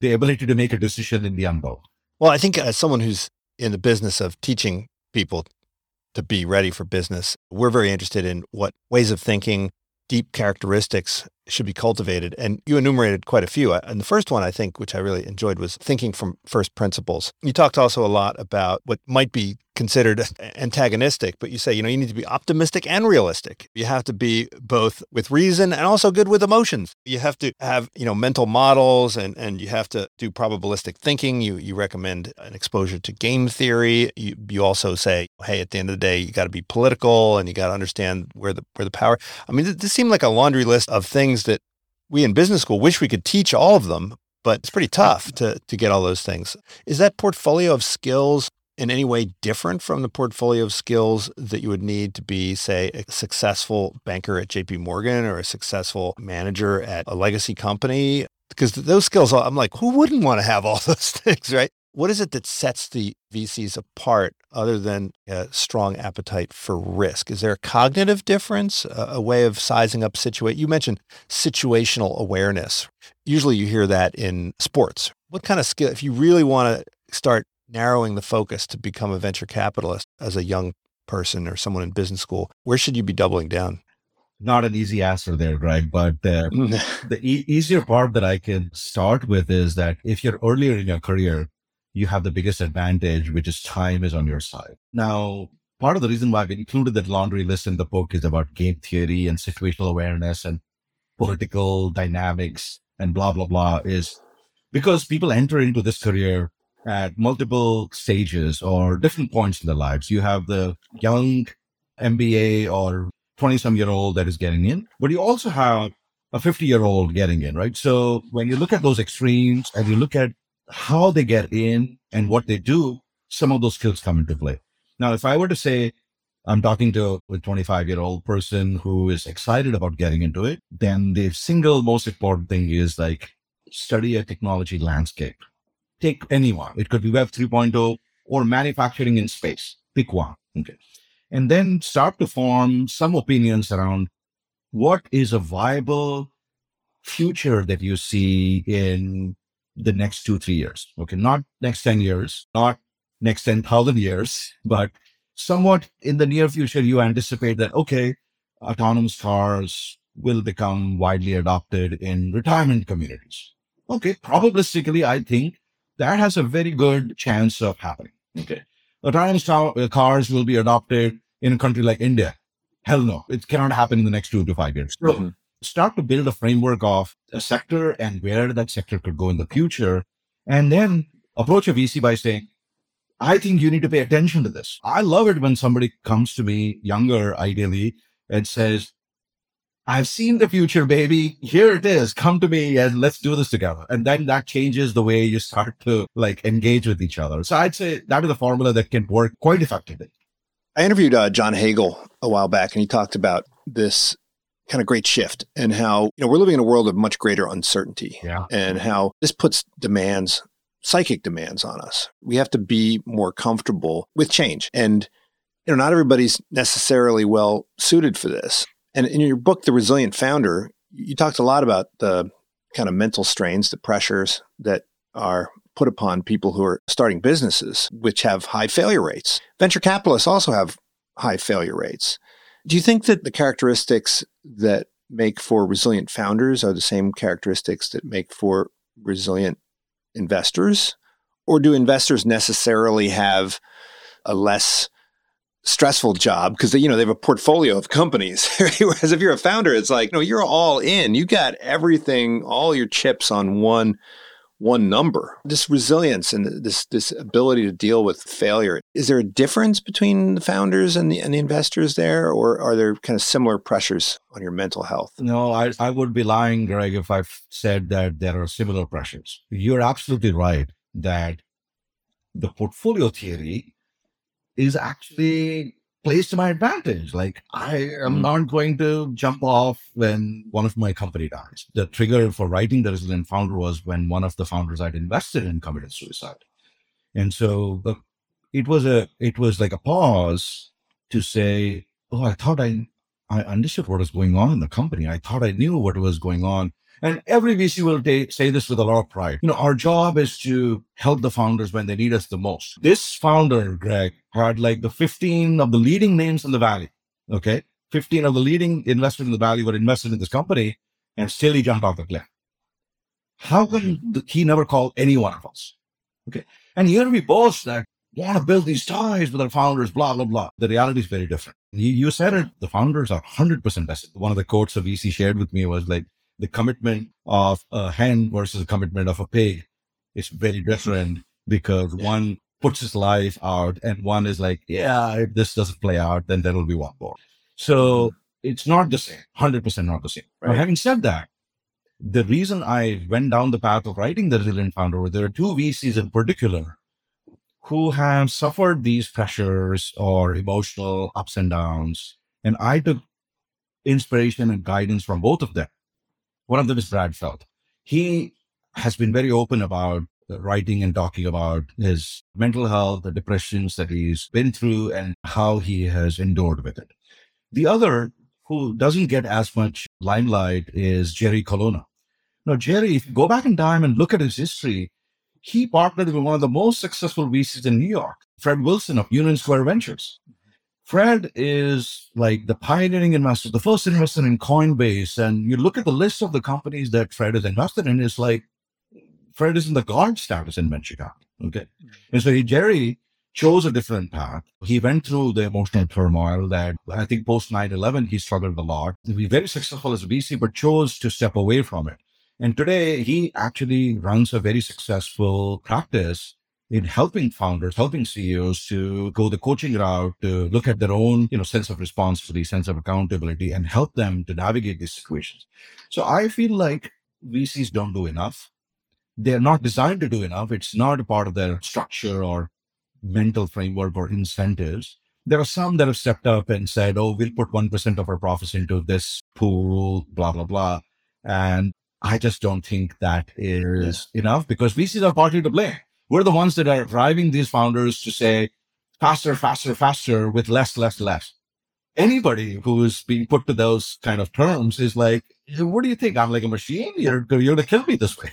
the ability to make a decision in the unknown. Well, I think as someone who's in the business of teaching people to be ready for business, we're very interested in what ways of thinking, deep characteristics should be cultivated. And you enumerated quite a few. And the first one, I think, which I really enjoyed, was thinking from first principles. You talked also a lot about what might be considered antagonistic, but you say, you need to be optimistic and realistic. You have to be both with reason and also good with emotions. You have to have, mental models and you have to do probabilistic thinking. You recommend an exposure to game theory. You also say, hey, at the end of the day, you got to be political and you got to understand where the power. I mean, this seemed like a laundry list of things that we in business school wish we could teach all of them, but it's pretty tough to get all those things. Is that portfolio of skills in any way different from the portfolio of skills that you would need to be, say, a successful banker at JP Morgan or a successful manager at a legacy company? Because those skills, I'm like, who wouldn't want to have all those things, right? What is it that sets the VCs apart other than a strong appetite for risk? Is there a cognitive difference, a way of sizing up You mentioned situational awareness. Usually you hear that in sports. What kind of skill, if you really want to start narrowing the focus to become a venture capitalist as a young person or someone in business school, where should you be doubling down? Not an easy answer there, Greg, but the easier part that I can start with is that if you're earlier in your career, you have the biggest advantage, which is time is on your side. Now, part of the reason why I've included that laundry list in the book is about game theory and situational awareness and political dynamics and blah, blah, blah, is because people enter into this career at multiple stages or different points in their lives. You have the young MBA or 20-some-year-old that is getting in, but you also have a 50-year-old getting in, right? So when you look at those extremes and you look at how they get in and what they do, some of those skills come into play. Now, if I were to say, I'm talking to a 25-year-old person who is excited about getting into it, then the single most important thing is study a technology landscape. Take anyone. It could be Web 3.0 or manufacturing in space. Pick one. Okay. And then start to form some opinions around what is a viable future that you see in the next 2-3 years. Okay. Not next 10 years, not next 10,000 years, but somewhat in the near future, you anticipate that, okay, autonomous cars will become widely adopted in retirement communities. Okay. Probabilistically, I think that has a very good chance of happening. Okay. Autonomous cars will be adopted in a country like India. Hell no, it cannot happen in the next 2 to 5 years. So start to build a framework of a sector and where that sector could go in the future. And then approach a VC by saying, I think you need to pay attention to this. I love it when somebody comes to me, younger ideally, and says, I've seen the future, baby. Here it is. Come to me and let's do this together. And then that changes the way you start to engage with each other. So I'd say that is a formula that can work quite effectively. I interviewed John Hagel a while back, and he talked about this kind of great shift and how, we're living in a world of much greater uncertainty and how this puts psychic demands on us. We have to be more comfortable with change. And, not everybody's necessarily well suited for this. And in your book, The Resilient Founder, you talked a lot about the kind of mental strains, the pressures that are put upon people who are starting businesses, which have high failure rates. Venture capitalists also have high failure rates. Do you think that the characteristics that make for resilient founders are the same characteristics that make for resilient investors? Or do investors necessarily have a less stressful job because they have a portfolio of companies? Whereas if you're a founder, it's like, you're all in. You got everything, all your chips on one number. This resilience and this ability to deal with failure. Is there a difference between the founders and the investors there, or are there kind of similar pressures on your mental health? No, I would be lying, Greg, if I said that there are similar pressures. You're absolutely right that the portfolio theory is actually plays to my advantage. I am not going to jump off when one of my company dies. The trigger for writing The Resilient Founder was when one of the founders I'd invested in committed suicide. And so it was like a pause to say, oh, I thought I understood what was going on in the company. I thought I knew what was going on And every VC will say this with a lot of pride. Our job is to help the founders when they need us the most. This founder, Greg, had like the 15 of the leading names in the Valley. Okay. 15 of the leading investors in the Valley were invested in this company, and still he jumped off the cliff. How can he never call any one of us? Okay. And here we boast that want to build these ties with our founders, blah, blah, blah. The reality is very different. You said it, the founders are 100% vested. One of the quotes a VC shared with me was like, the commitment of a hen versus the commitment of a pig is very different, because one puts his life out and one is like, yeah, if this doesn't play out, then there will be one more. So it's not the same, 100% not the same. Right. Now, having said that, the reason I went down the path of writing The Resilient Founder, there are two VCs in particular who have suffered these pressures or emotional ups and downs. And I took inspiration and guidance from both of them. One of them is Brad Feld. He has been very open about writing and talking about his mental health, the depressions that he's been through, and how he has endured with it. The other, who doesn't get as much limelight, is Jerry Colonna. Now, Jerry, if you go back in time and look at his history, he partnered with one of the most successful VCs in New York, Fred Wilson of Union Square Ventures. Fred is like the pioneering investor, the first investor in Coinbase. And you look at the list of the companies that Fred is invested in, it's like Fred is in the guard status in venture capital. Okay. And so Jerry chose a different path. He went through the emotional turmoil that I think post 9/11, he struggled a lot. He was very successful as a VC, but chose to step away from it. And today he actually runs a very successful practice in helping founders, helping CEOs to go the coaching route, to look at their own, sense of responsibility, sense of accountability, and help them to navigate these situations. So I feel like VCs don't do enough. They're not designed to do enough. It's not a part of their structure or mental framework or incentives. There are some that have stepped up and said, oh, we'll put 1% of our profits into this pool, blah, blah, blah. And I just don't think that is enough, because VCs are partly to blame. We're the ones that are driving these founders to say faster, faster, faster with less, less, less. Anybody who is being put to those kind of terms is like, what do you think? I'm like a machine? You're going to kill me this way.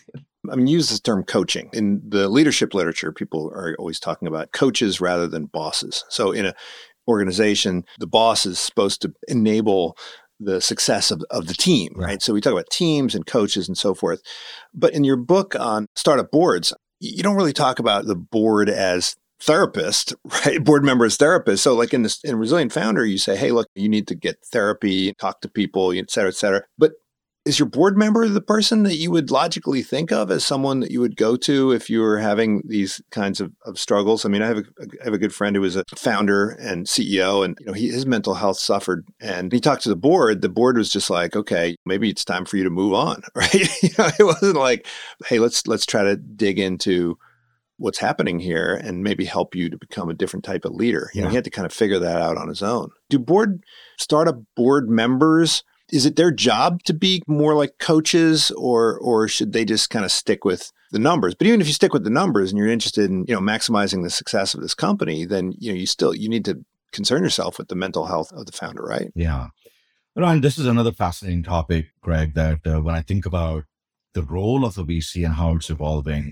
I mean, use this term coaching. In the leadership literature, people are always talking about coaches rather than bosses. So in an organization, the boss is supposed to enable the success of the team, right? So we talk about teams and coaches and so forth. But in your book on startup boards, you don't really talk about the board as therapist, right? Board member as therapist. So like in Resilient Founder, you say, hey, look, you need to get therapy, talk to people, et cetera, et cetera. But is your board member the person that you would logically think of as someone that you would go to if you were having these kinds of struggles? I mean, I have a good friend who was a founder and CEO, and his mental health suffered. And he talked to the board. The board was just like, okay, maybe it's time for you to move on, right? It wasn't like, hey, let's try to dig into what's happening here and maybe help you to become a different type of leader. He had to kind of figure that out on his own. Do startup board members, is it their job to be more like coaches, or should they just kind of stick with the numbers? But even if you stick with the numbers and you're interested in, maximizing the success of this company, then, you need to concern yourself with the mental health of the founder, right? Yeah. And this is another fascinating topic, Greg, that when I think about the role of the VC and how it's evolving,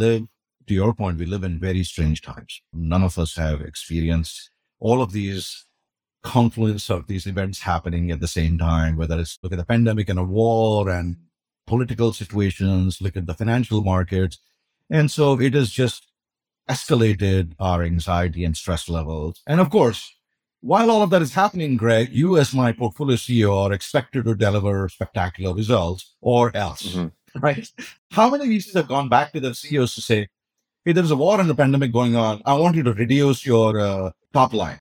to your point, we live in very strange times. None of us have experienced all of these confluence of these events happening at the same time, whether it's look at the pandemic and a war and political situations, look at the financial markets. And so it has just escalated our anxiety and stress levels. And of course, while all of that is happening, Greg, you as my portfolio CEO are expected to deliver spectacular results or else, right? How many VCs have gone back to their CEOs to say, hey, there's a war and a pandemic going on. I want you to reduce your top line.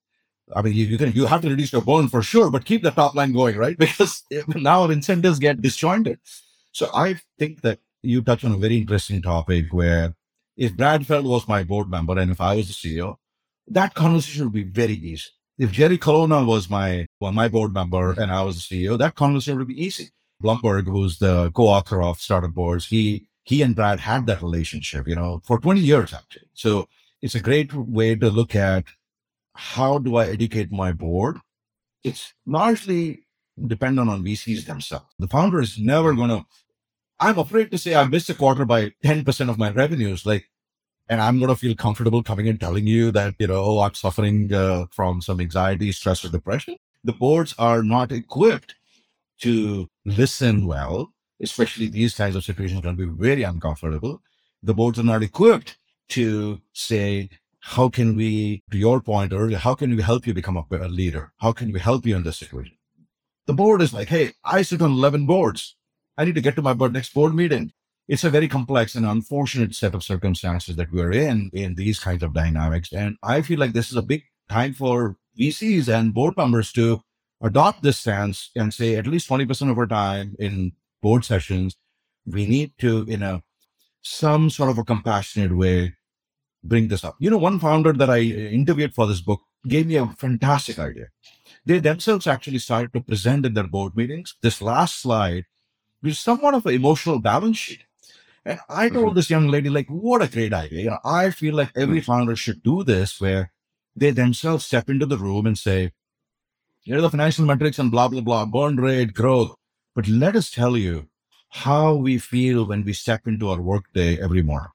You have to reduce your burn for sure, but keep the top line going, right? Because now incentives get disjointed. So I think that you touch on a very interesting topic where if Brad Feld was my board member and if I was the CEO, that conversation would be very easy. If Jerry Colonna was my board member and I was the CEO, that conversation would be easy. Blumberg, who's the co-author of Startup Boards, he and Brad had that relationship, for 20 years, actually. So it's a great way to look at how do I educate my board? It's largely dependent on VCs themselves. The founder is never going to, I'm afraid to say I missed a quarter by 10% of my revenues. And I'm going to feel comfortable coming and telling you that, oh, I'm suffering from some anxiety, stress, or depression. The boards are not equipped to listen well, especially these kinds of situations can be very uncomfortable. The boards are not equipped to say, how can we, to your point earlier, how can we help you become a better leader? How can we help you in this situation? The board is like, hey, I sit on 11 boards. I need to get to my next board meeting. It's a very complex and unfortunate set of circumstances that we're in these kinds of dynamics. And I feel like this is a big time for VCs and board members to adopt this stance and say at least 20% of our time in board sessions, we need to, in some sort of a compassionate way, bring this up. One founder that I interviewed for this book gave me a fantastic idea. They themselves actually started to present in their board meetings. This last slide is somewhat of an emotional balance sheet. And I told this young lady, what a great idea. I feel like every founder should do this, where they themselves step into the room and say, here are the financial metrics and blah, blah, blah, burn rate, growth. But let us tell you how we feel when we step into our workday every morning.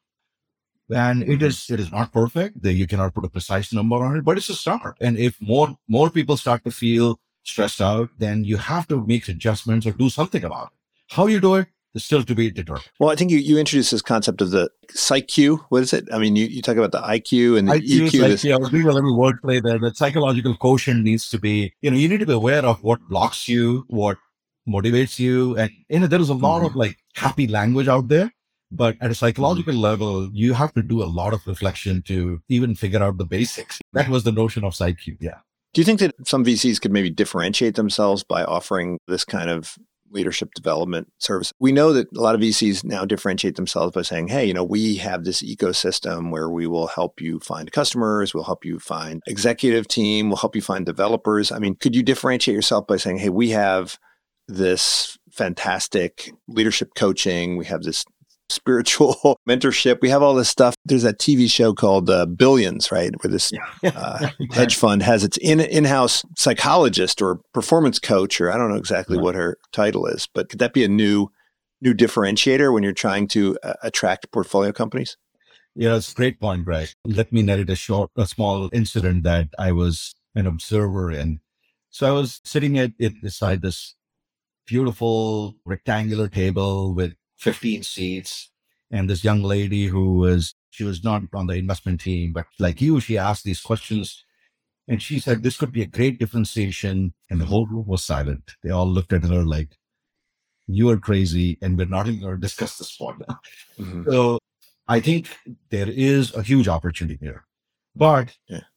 And it is not perfect. You cannot put a precise number on it, but it's a start. And if more people start to feel stressed out, then you have to make adjustments or do something about it. How you do it is still to be determined. Well, I think you introduced this concept of the PsyQ. What is it? I mean, you talk about the IQ and the EQ. I was doing a little wordplay there. The psychological quotient needs to be, you need to be aware of what blocks you, what motivates you. And there is a lot of happy language out there. But at a psychological level, you have to do a lot of reflection to even figure out the basics. That was the notion of PsyQ. Yeah. Do you think that some VCs could maybe differentiate themselves by offering this kind of leadership development service? We know that a lot of VCs now differentiate themselves by saying, hey, we have this ecosystem where we will help you find customers, we'll help you find executive team, we'll help you find developers. I mean, could you differentiate yourself by saying, hey, we have this fantastic leadership coaching, we have this spiritual mentorship, we have all this stuff. There's that TV show called Billions, right? Where this hedge fund has its in-house psychologist or performance coach, or I don't know exactly what her title is, but could that be a new differentiator when you're trying to attract portfolio companies? Yeah, it's a great point, Greg. Let me narrate a small incident that I was an observer in. So I was sitting beside this beautiful rectangular table with 15 seats. And this young lady she was not on the investment team, but like you, she asked these questions and she said, this could be a great differentiation. And the whole room was silent. They all looked at her like, you are crazy. And we're not even going to discuss this point now. Mm-hmm. So I think there is a huge opportunity here, but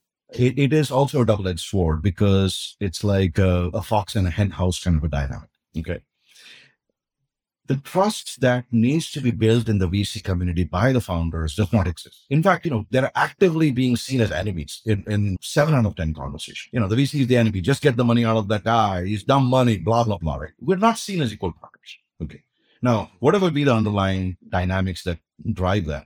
it is also a double-edged sword because it's like a fox and a hen house kind of a dynamic. Okay. The trust that needs to be built in the VC community by the founders does not exist. In fact, they're actively being seen as enemies in 7 out of 10 conversations. The VC is the enemy. Just get the money out of that guy. He's dumb money, blah, blah, blah. Right? We're not seen as equal partners. Okay. Now, whatever be the underlying dynamics that drive that,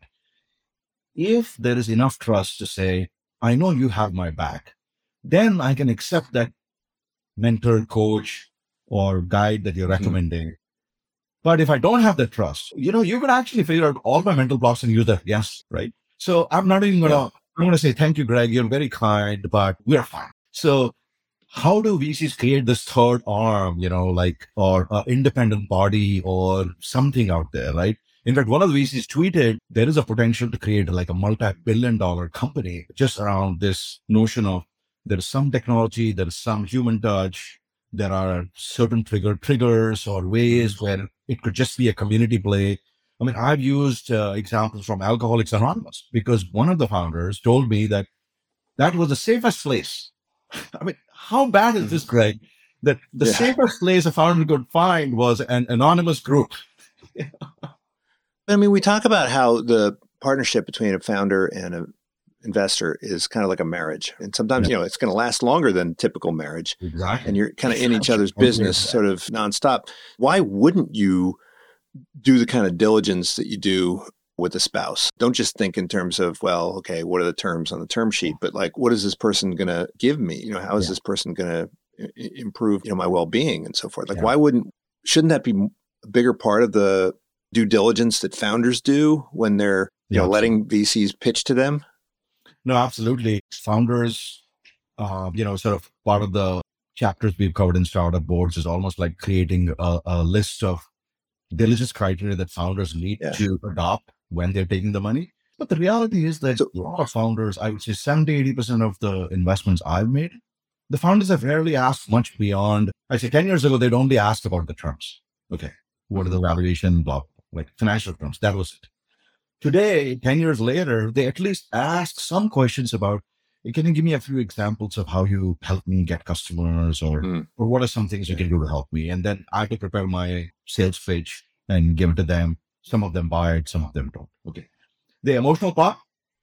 if there is enough trust to say, I know you have my back, then I can accept that mentor, coach, or guide that you're recommending. But if I don't have that trust, you can actually figure out all my mental blocks and use that. Yes. Right. So I'm not even I'm going to say, thank you, Greg. You're very kind, but we're fine. So how do VCs create this third arm, or an independent body or something out there, right? In fact, one of the VCs tweeted, there is a potential to create like a multi-billion-dollar company just around this notion of there is some technology, there is some human touch, there are certain triggers or ways where it could just be a community play. I mean, I've used examples from Alcoholics Anonymous because one of the founders told me that was the safest place. I mean, how bad is this, Greg? That the safest place a founder could find was an anonymous group. I mean, we talk about how the partnership between a founder and an investor is kind of like a marriage. And sometimes, it's going to last longer than typical marriage. Exactly. And you're kind of in each other's business sort of nonstop. Why wouldn't you do the kind of diligence that you do with a spouse? Don't just think in terms of, well, okay, what are the terms on the term sheet? But like, what is this person going to give me? How is this person going to improve, my well-being and so forth. Like, Yeah. shouldn't that be a bigger part of the due diligence that founders do when they're, Yeah, letting VCs pitch to them? no, absolutely. Founders, sort of part of the chapters we've covered in startup boards is almost like creating a list of diligence criteria that founders need Yeah. to adopt when they're taking the money. But the reality is that a lot of founders, I would say 70-80% of the investments I've made, the founders have rarely asked much beyond, I say 10 years ago, they'd only asked about the terms. Okay. What are the valuation, blah, like financial terms. That was it. Today, 10 years later, they at least ask some questions about, "Hey, can you give me a few examples of how you help me get customers or what are some things you can do to help me?" And then I can prepare my sales pitch and give it to them. Some of them buy it, some of them don't. Okay. The emotional part,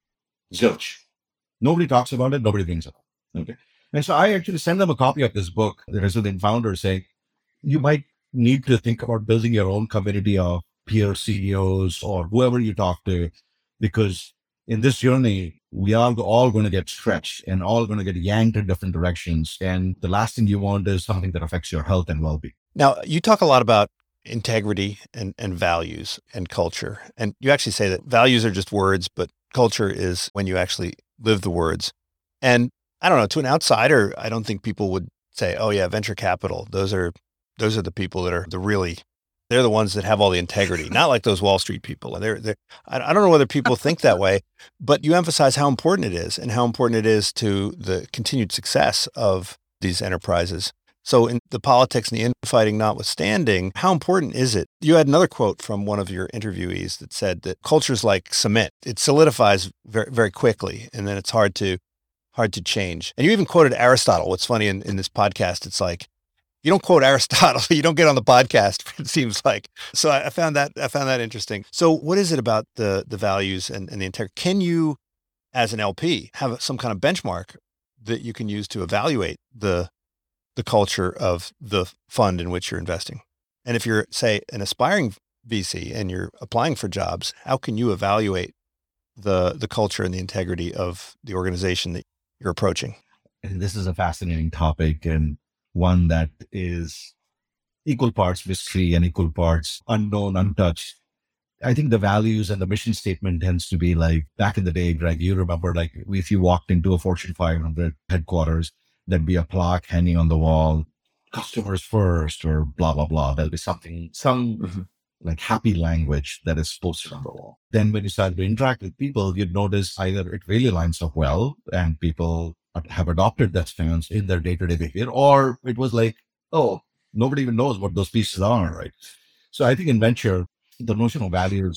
zilch. Nobody talks about it. Nobody brings it up. Okay. And so I actually send them a copy of this book, The Resilient Founder, saying, you might need to think about building your own community of peer CEOs or whoever you talk to, because in this journey, we are all going to get stretched and all going to get yanked in different directions. And the last thing you want is something that affects your health and well-being. Now, you talk a lot about integrity and values and culture. And you actually say that values are just words, but culture is when you actually live the words. And I don't know, to an outsider, I don't think people would say, oh yeah, venture capital, those are the people that are they're the ones that have all the integrity, not like those Wall Street people. I don't know whether people think that way, but you emphasize how important it is and how important it is to the continued success of these enterprises. So in the politics and the infighting notwithstanding, how important is it? You had another quote from one of your interviewees that said that culture's like cement. It solidifies very, very quickly, and then it's hard to change. And you even quoted Aristotle. What's funny in this podcast, it's like, you don't quote Aristotle, you don't get on the podcast, it seems like. So I found that interesting. So what is it about the values and the integrity? Can you, as an LP, have some kind of benchmark that you can use to evaluate the culture of the fund in which you're investing? And if you're, say, an aspiring VC and you're applying for jobs, how can you evaluate the culture and the integrity of the organization that you're approaching? And this is a fascinating topic and one that is equal parts mystery and equal parts unknown, untouched. I think the values and the mission statement tends to be like back in the day, Greg, you remember, like if you walked into a Fortune 500 headquarters, there'd be a plaque hanging on the wall, customers first, or blah, blah, blah. There'll be some like happy language that is posted on the wall. Then when you start to interact with people, you'd notice either it really lines up well and people have adopted that stance in their day-to-day behavior, or it was like, oh, nobody even knows what those pieces are, right? So I think in venture, the notion of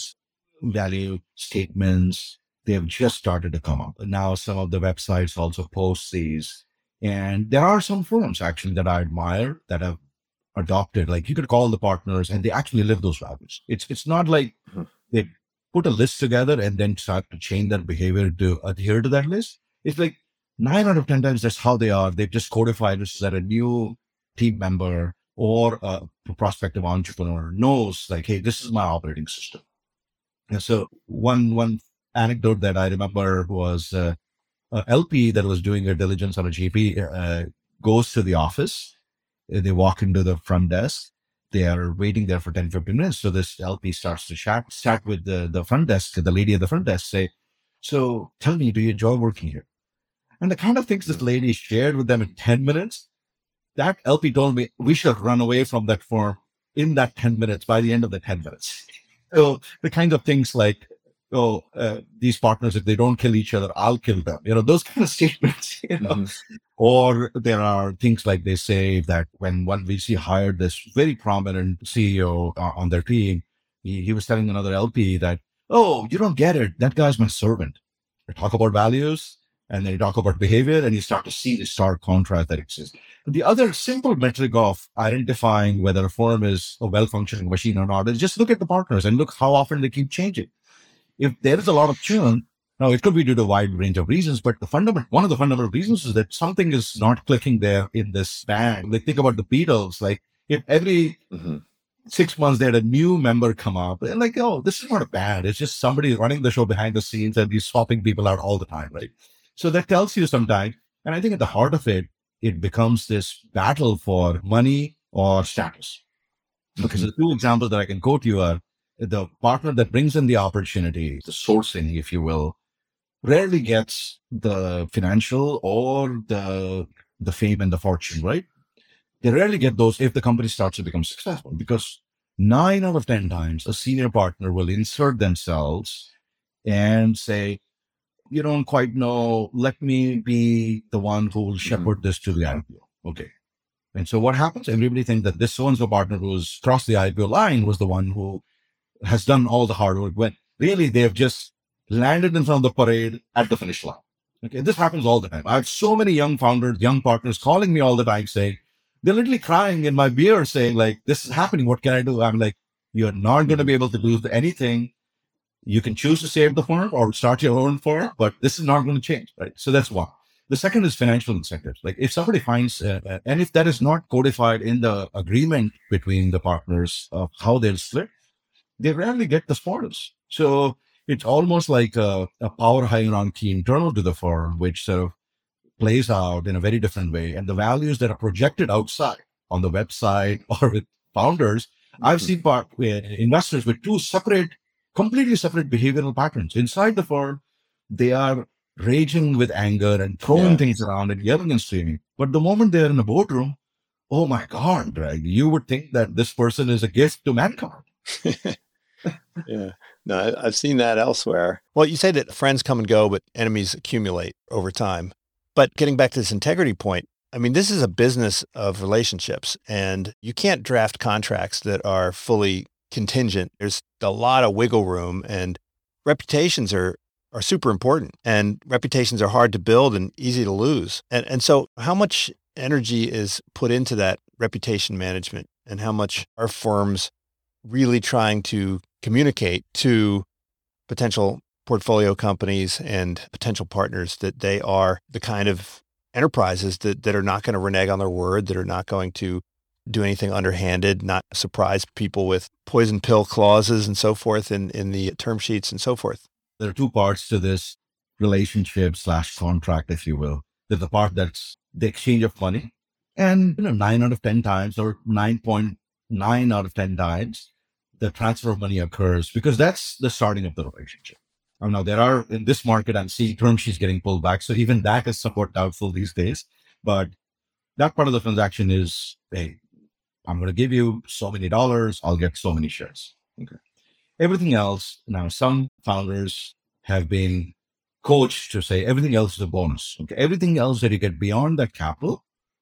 value statements, they have just started to come up. Now some of the websites also post these. And there are some firms actually that I admire that have adopted, like you could call the partners and they actually live those values. It's not like they put a list together and then start to change their behavior to adhere to that list. It's like 9 out of 10 times that's how they are. They've just codified this so that a new team member or a prospective entrepreneur knows like, hey, this is my operating system. And so one anecdote that I remember was a LP that was doing a diligence on a GP goes to the office. They walk into the front desk. They are waiting there for 10, 15 minutes. So this LP starts to chat with the front desk, the lady at the front desk, say, so tell me, do you enjoy working here? And the kind of things this lady shared with them in 10 minutes, that LP told me we should run away from that firm in that 10 minutes, by the end of the 10 minutes. So the kind of things like, these partners, if they don't kill each other, I'll kill them. Those kind of statements, Or there are things like they say that when one VC hired this very prominent CEO on their team, he was telling another LP that, oh, you don't get it. That guy's my servant. They talk about values and then you talk about behavior and you start to see the stark contrast that exists. The other simple metric of identifying whether a firm is a well-functioning machine or not is just look at the partners and look how often they keep changing. If there is a lot of churn, now it could be due to a wide range of reasons, but one of the fundamental reasons is that something is not clicking there in this band. Like think about the Beatles, like if every 6 months they had a new member come up, they're like, oh, this is not a band. It's just somebody running the show behind the scenes and he's swapping people out all the time, right? So that tells you sometimes, and I think at the heart of it it becomes this battle for money or status. Because the two examples that I can quote you are the partner that brings in the opportunity, the sourcing, if you will, rarely gets the financial or the fame and the fortune, right? They rarely get those if the company starts to become successful, because 9 out of 10 times a senior partner will insert themselves and say, you don't quite know, let me be the one who will shepherd this to the IPO. Okay. And so what happens? Everybody thinks that this so-and-so partner who's crossed the IPO line was the one who has done all the hard work, when really they've just landed in front of the parade at the finish line. Okay. This happens all the time. I have so many young founders, young partners calling me all the time saying, they're literally crying in my beer saying like, this is happening. What can I do? I'm like, you're not going to be able to do anything. You can choose to save the firm or start your own firm, but this is not going to change, right? So that's one. The second is financial incentives. Like if somebody finds, and if that is not codified in the agreement between the partners of how they'll split, they rarely get the spoils. So it's almost like a power hierarchy internal to the firm, which sort of plays out in a very different way. And the values that are projected outside on the website or with founders, I've seen investors with completely separate behavioral patterns. Inside the firm, they are raging with anger and throwing things around and yelling and screaming. But the moment they're in a boardroom, oh my God, Greg, you would think that this person is a gift to mankind. Yeah. No, I've seen that elsewhere. Well, you say that friends come and go, but enemies accumulate over time. But getting back to this integrity point, I mean, this is a business of relationships, and you can't draft contracts that are fully contingent. There's a lot of wiggle room, and reputations are super important, and reputations are hard to build and easy to lose. And so how much energy is put into that reputation management, and how much are firms really trying to communicate to potential portfolio companies and potential partners that they are the kind of enterprises that are not going to renege on their word, that are not going to do anything underhanded, not surprise people with poison pill clauses and so forth in the term sheets and so forth? There are two parts to this relationship / contract, if you will. There's the part that's the exchange of money. And 9 out of 10 times or 9.9 out of 10 times, the transfer of money occurs because that's the starting of the relationship. Now, there are, in this market, I'm seeing term sheets getting pulled back. So even that is somewhat doubtful these days. But that part of the transaction is, hey, I'm going to give you so many dollars, I'll get so many shares. Okay. Everything else, now some founders have been coached to say everything else is a bonus. Okay. Everything else that you get beyond that capital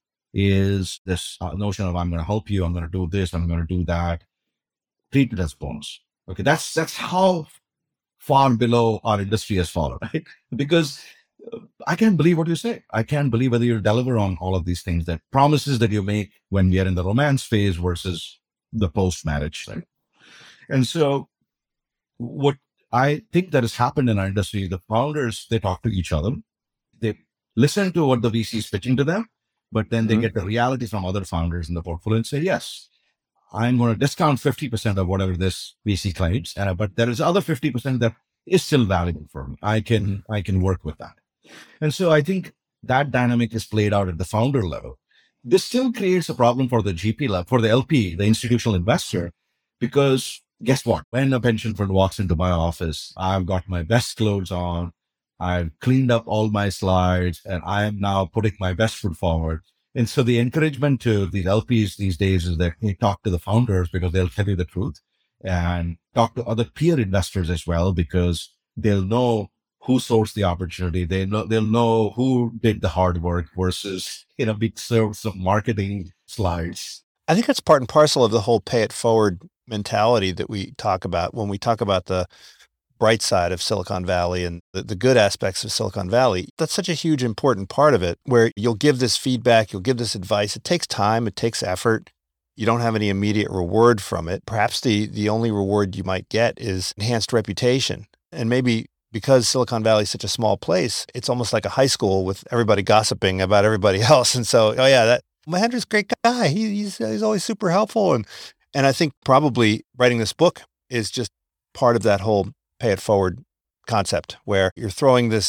is this notion of I'm going to help you, I'm going to do this, I'm going to do that. Treat it as bonus. Okay. That's how far below our industry has fallen, right? Because I can't believe what you say. I can't believe whether you deliver on all of these things, that promises that you make when we are in the romance phase versus the post-marriage, right? And so what I think that has happened in our industry, the founders, they talk to each other. They listen to what the VC is pitching to them, but then they get the reality from other founders in the portfolio and say, yes, I'm going to discount 50% of whatever this VC claims, but there is other 50% that is still valuable for me. I can work with that. And so I think that dynamic is played out at the founder level. This still creates a problem for the GP level, for the LP, the institutional investor, because guess what? When a pension fund walks into my office, I've got my best clothes on, I've cleaned up all my slides, and I am now putting my best foot forward. And so the encouragement to these LPs these days is that you talk to the founders because they'll tell you the truth, and talk to other peer investors as well, because they'll know who sourced the opportunity. They'll know who did the hard work versus, be served some marketing slides. I think that's part and parcel of the whole pay it forward mentality that we talk about when we talk about the bright side of Silicon Valley and the good aspects of Silicon Valley. That's such a huge, important part of it, where you'll give this feedback, you'll give this advice. It takes time, it takes effort. You don't have any immediate reward from it. Perhaps the only reward you might get is enhanced reputation. And maybe because Silicon Valley is such a small place, it's almost like a high school with everybody gossiping about everybody else. And so, Mahendra's a great guy. He's always super helpful. And I think probably writing this book is just part of that whole pay it forward concept, where you're throwing this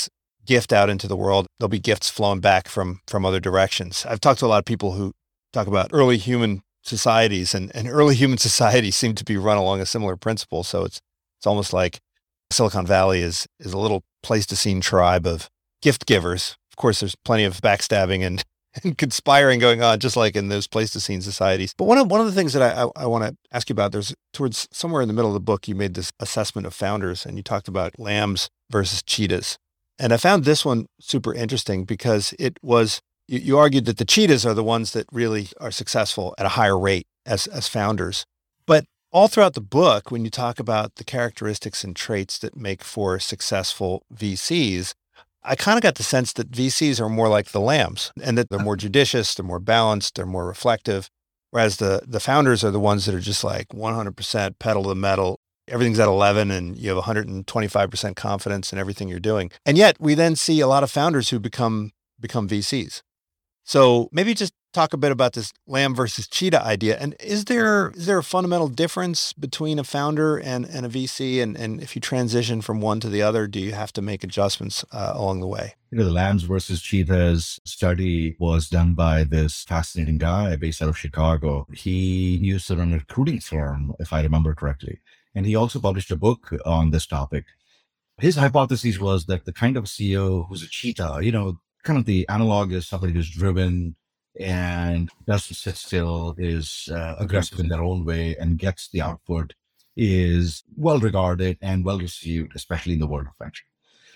gift out into the world, there'll be gifts flowing back from other directions. I've talked to a lot of people who talk about early human societies, and early human societies seem to be run along a similar principle. So it's almost like Silicon Valley is a little Pleistocene tribe of gift givers. Of course, there's plenty of backstabbing and conspiring going on, just like in those Pleistocene societies. But one of the things that I want to ask you about, there's towards somewhere in the middle of the book, you made this assessment of founders, and you talked about lambs versus cheetahs. And I found this one super interesting because it was, you argued that the cheetahs are the ones that really are successful at a higher rate as founders. But all throughout the book, when you talk about the characteristics and traits that make for successful VCs, I kind of got the sense that VCs are more like the lambs, and that they're more judicious, they're more balanced, they're more reflective, whereas the founders are the ones that are just like 100% pedal to the metal. Everything's at 11 and you have 125% confidence in everything you're doing. And yet we then see a lot of founders who become VCs. So maybe just talk a bit about this lamb versus cheetah idea. And is there a fundamental difference between a founder and a VC? And if you transition from one to the other, do you have to make adjustments along the way? The lambs versus cheetahs study was done by this fascinating guy based out of Chicago. He used to run a recruiting firm, if I remember correctly. And he also published a book on this topic. His hypothesis was that the kind of CEO who's a cheetah, kind of the analog is somebody who's driven and doesn't sit still, is aggressive in their own way and gets the output, is well regarded and well received, especially in the world of venture.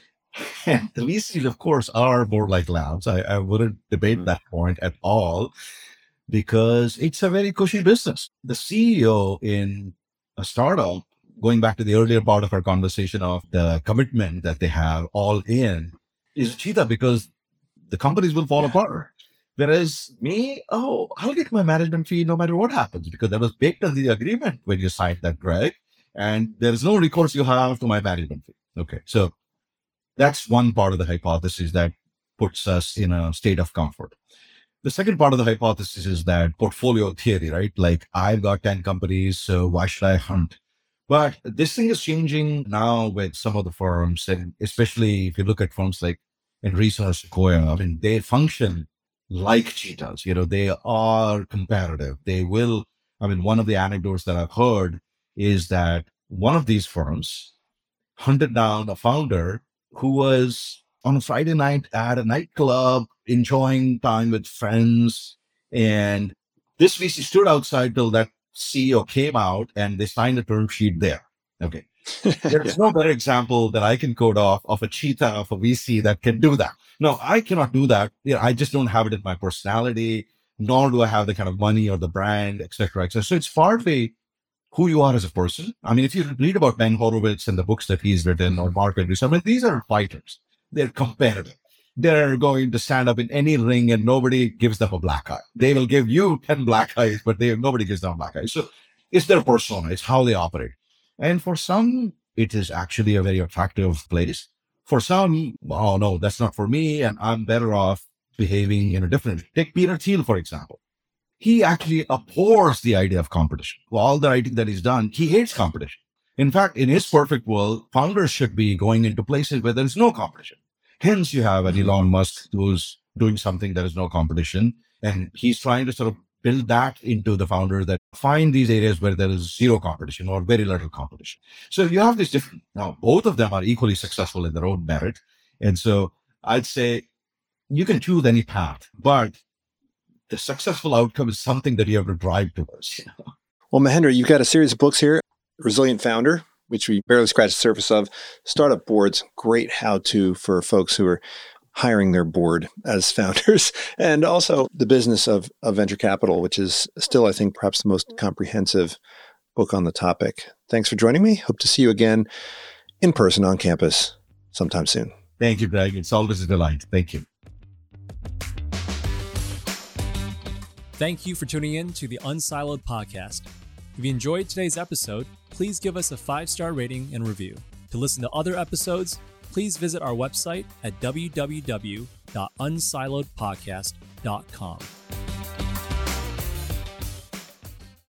And the VCs, of course, are more like lambs. I wouldn't debate that point at all, because it's a very cushy business. The CEO in a startup, going back to the earlier part of our conversation of the commitment that they have all in, is a cheetah because the companies will fall apart. Whereas me, I'll get my management fee no matter what happens, because that was baked in the agreement when you signed that, Greg. And there is no recourse you have to my management fee. Okay. So that's one part of the hypothesis that puts us in a state of comfort. The second part of the hypothesis is that portfolio theory, right? Like, I've got 10 companies, so why should I hunt? But this thing is changing now with some of the firms, and especially if you look at firms like Enrisa or Sequoia, they function like cheetahs. They are competitive. They will, one of the anecdotes that I've heard is that one of these firms hunted down a founder who was on a Friday night at a nightclub, enjoying time with friends. And this VC stood outside till that CEO came out and they signed a term sheet there. Okay. There's no better example that I can quote of a cheetah, of a VC that can do that. No, I cannot do that. I just don't have it in my personality, nor do I have the kind of money or the brand, et cetera, et cetera. So it's partly who you are as a person. If you read about Ben Horowitz and the books that he's written, or Mark Andreessen, these are fighters. They're competitive. They're going to stand up in any ring and nobody gives them a black eye. They will give you 10 black eyes, but nobody gives them a black eye. So it's their persona. It's how they operate. And for some, it is actually a very attractive place. For some, oh no, that's not for me, and I'm better off behaving in a different. Take Peter Thiel, for example. He actually abhors the idea of competition. All the writing that he's done, he hates competition. In fact, in his perfect world, founders should be going into places where there is no competition. Hence, you have an Elon Musk who's doing something that is no competition, and he's trying to sort of build that into the founder, that find these areas where there is zero competition or very little competition. So you have these different, now both of them are equally successful in their own merit. And so I'd say you can choose any path, but the successful outcome is something that you have to drive towards. Well, Mahendra, you've got a series of books here, Resilient Founder, which we barely scratched the surface of, Startup Boards, great how-to for folks who are hiring their board as founders, and also The Business of Venture Capital, which is still, I think, perhaps the most comprehensive book on the topic. Thanks for joining me. Hope to see you again in person on campus sometime soon. Thank you, Greg. It's always a delight. Thank you. Thank you for tuning in to the Unsiloed podcast. If you enjoyed today's episode, please give us a 5-star rating and review. To listen to other episodes, please visit our website at www.unsiloedpodcast.com.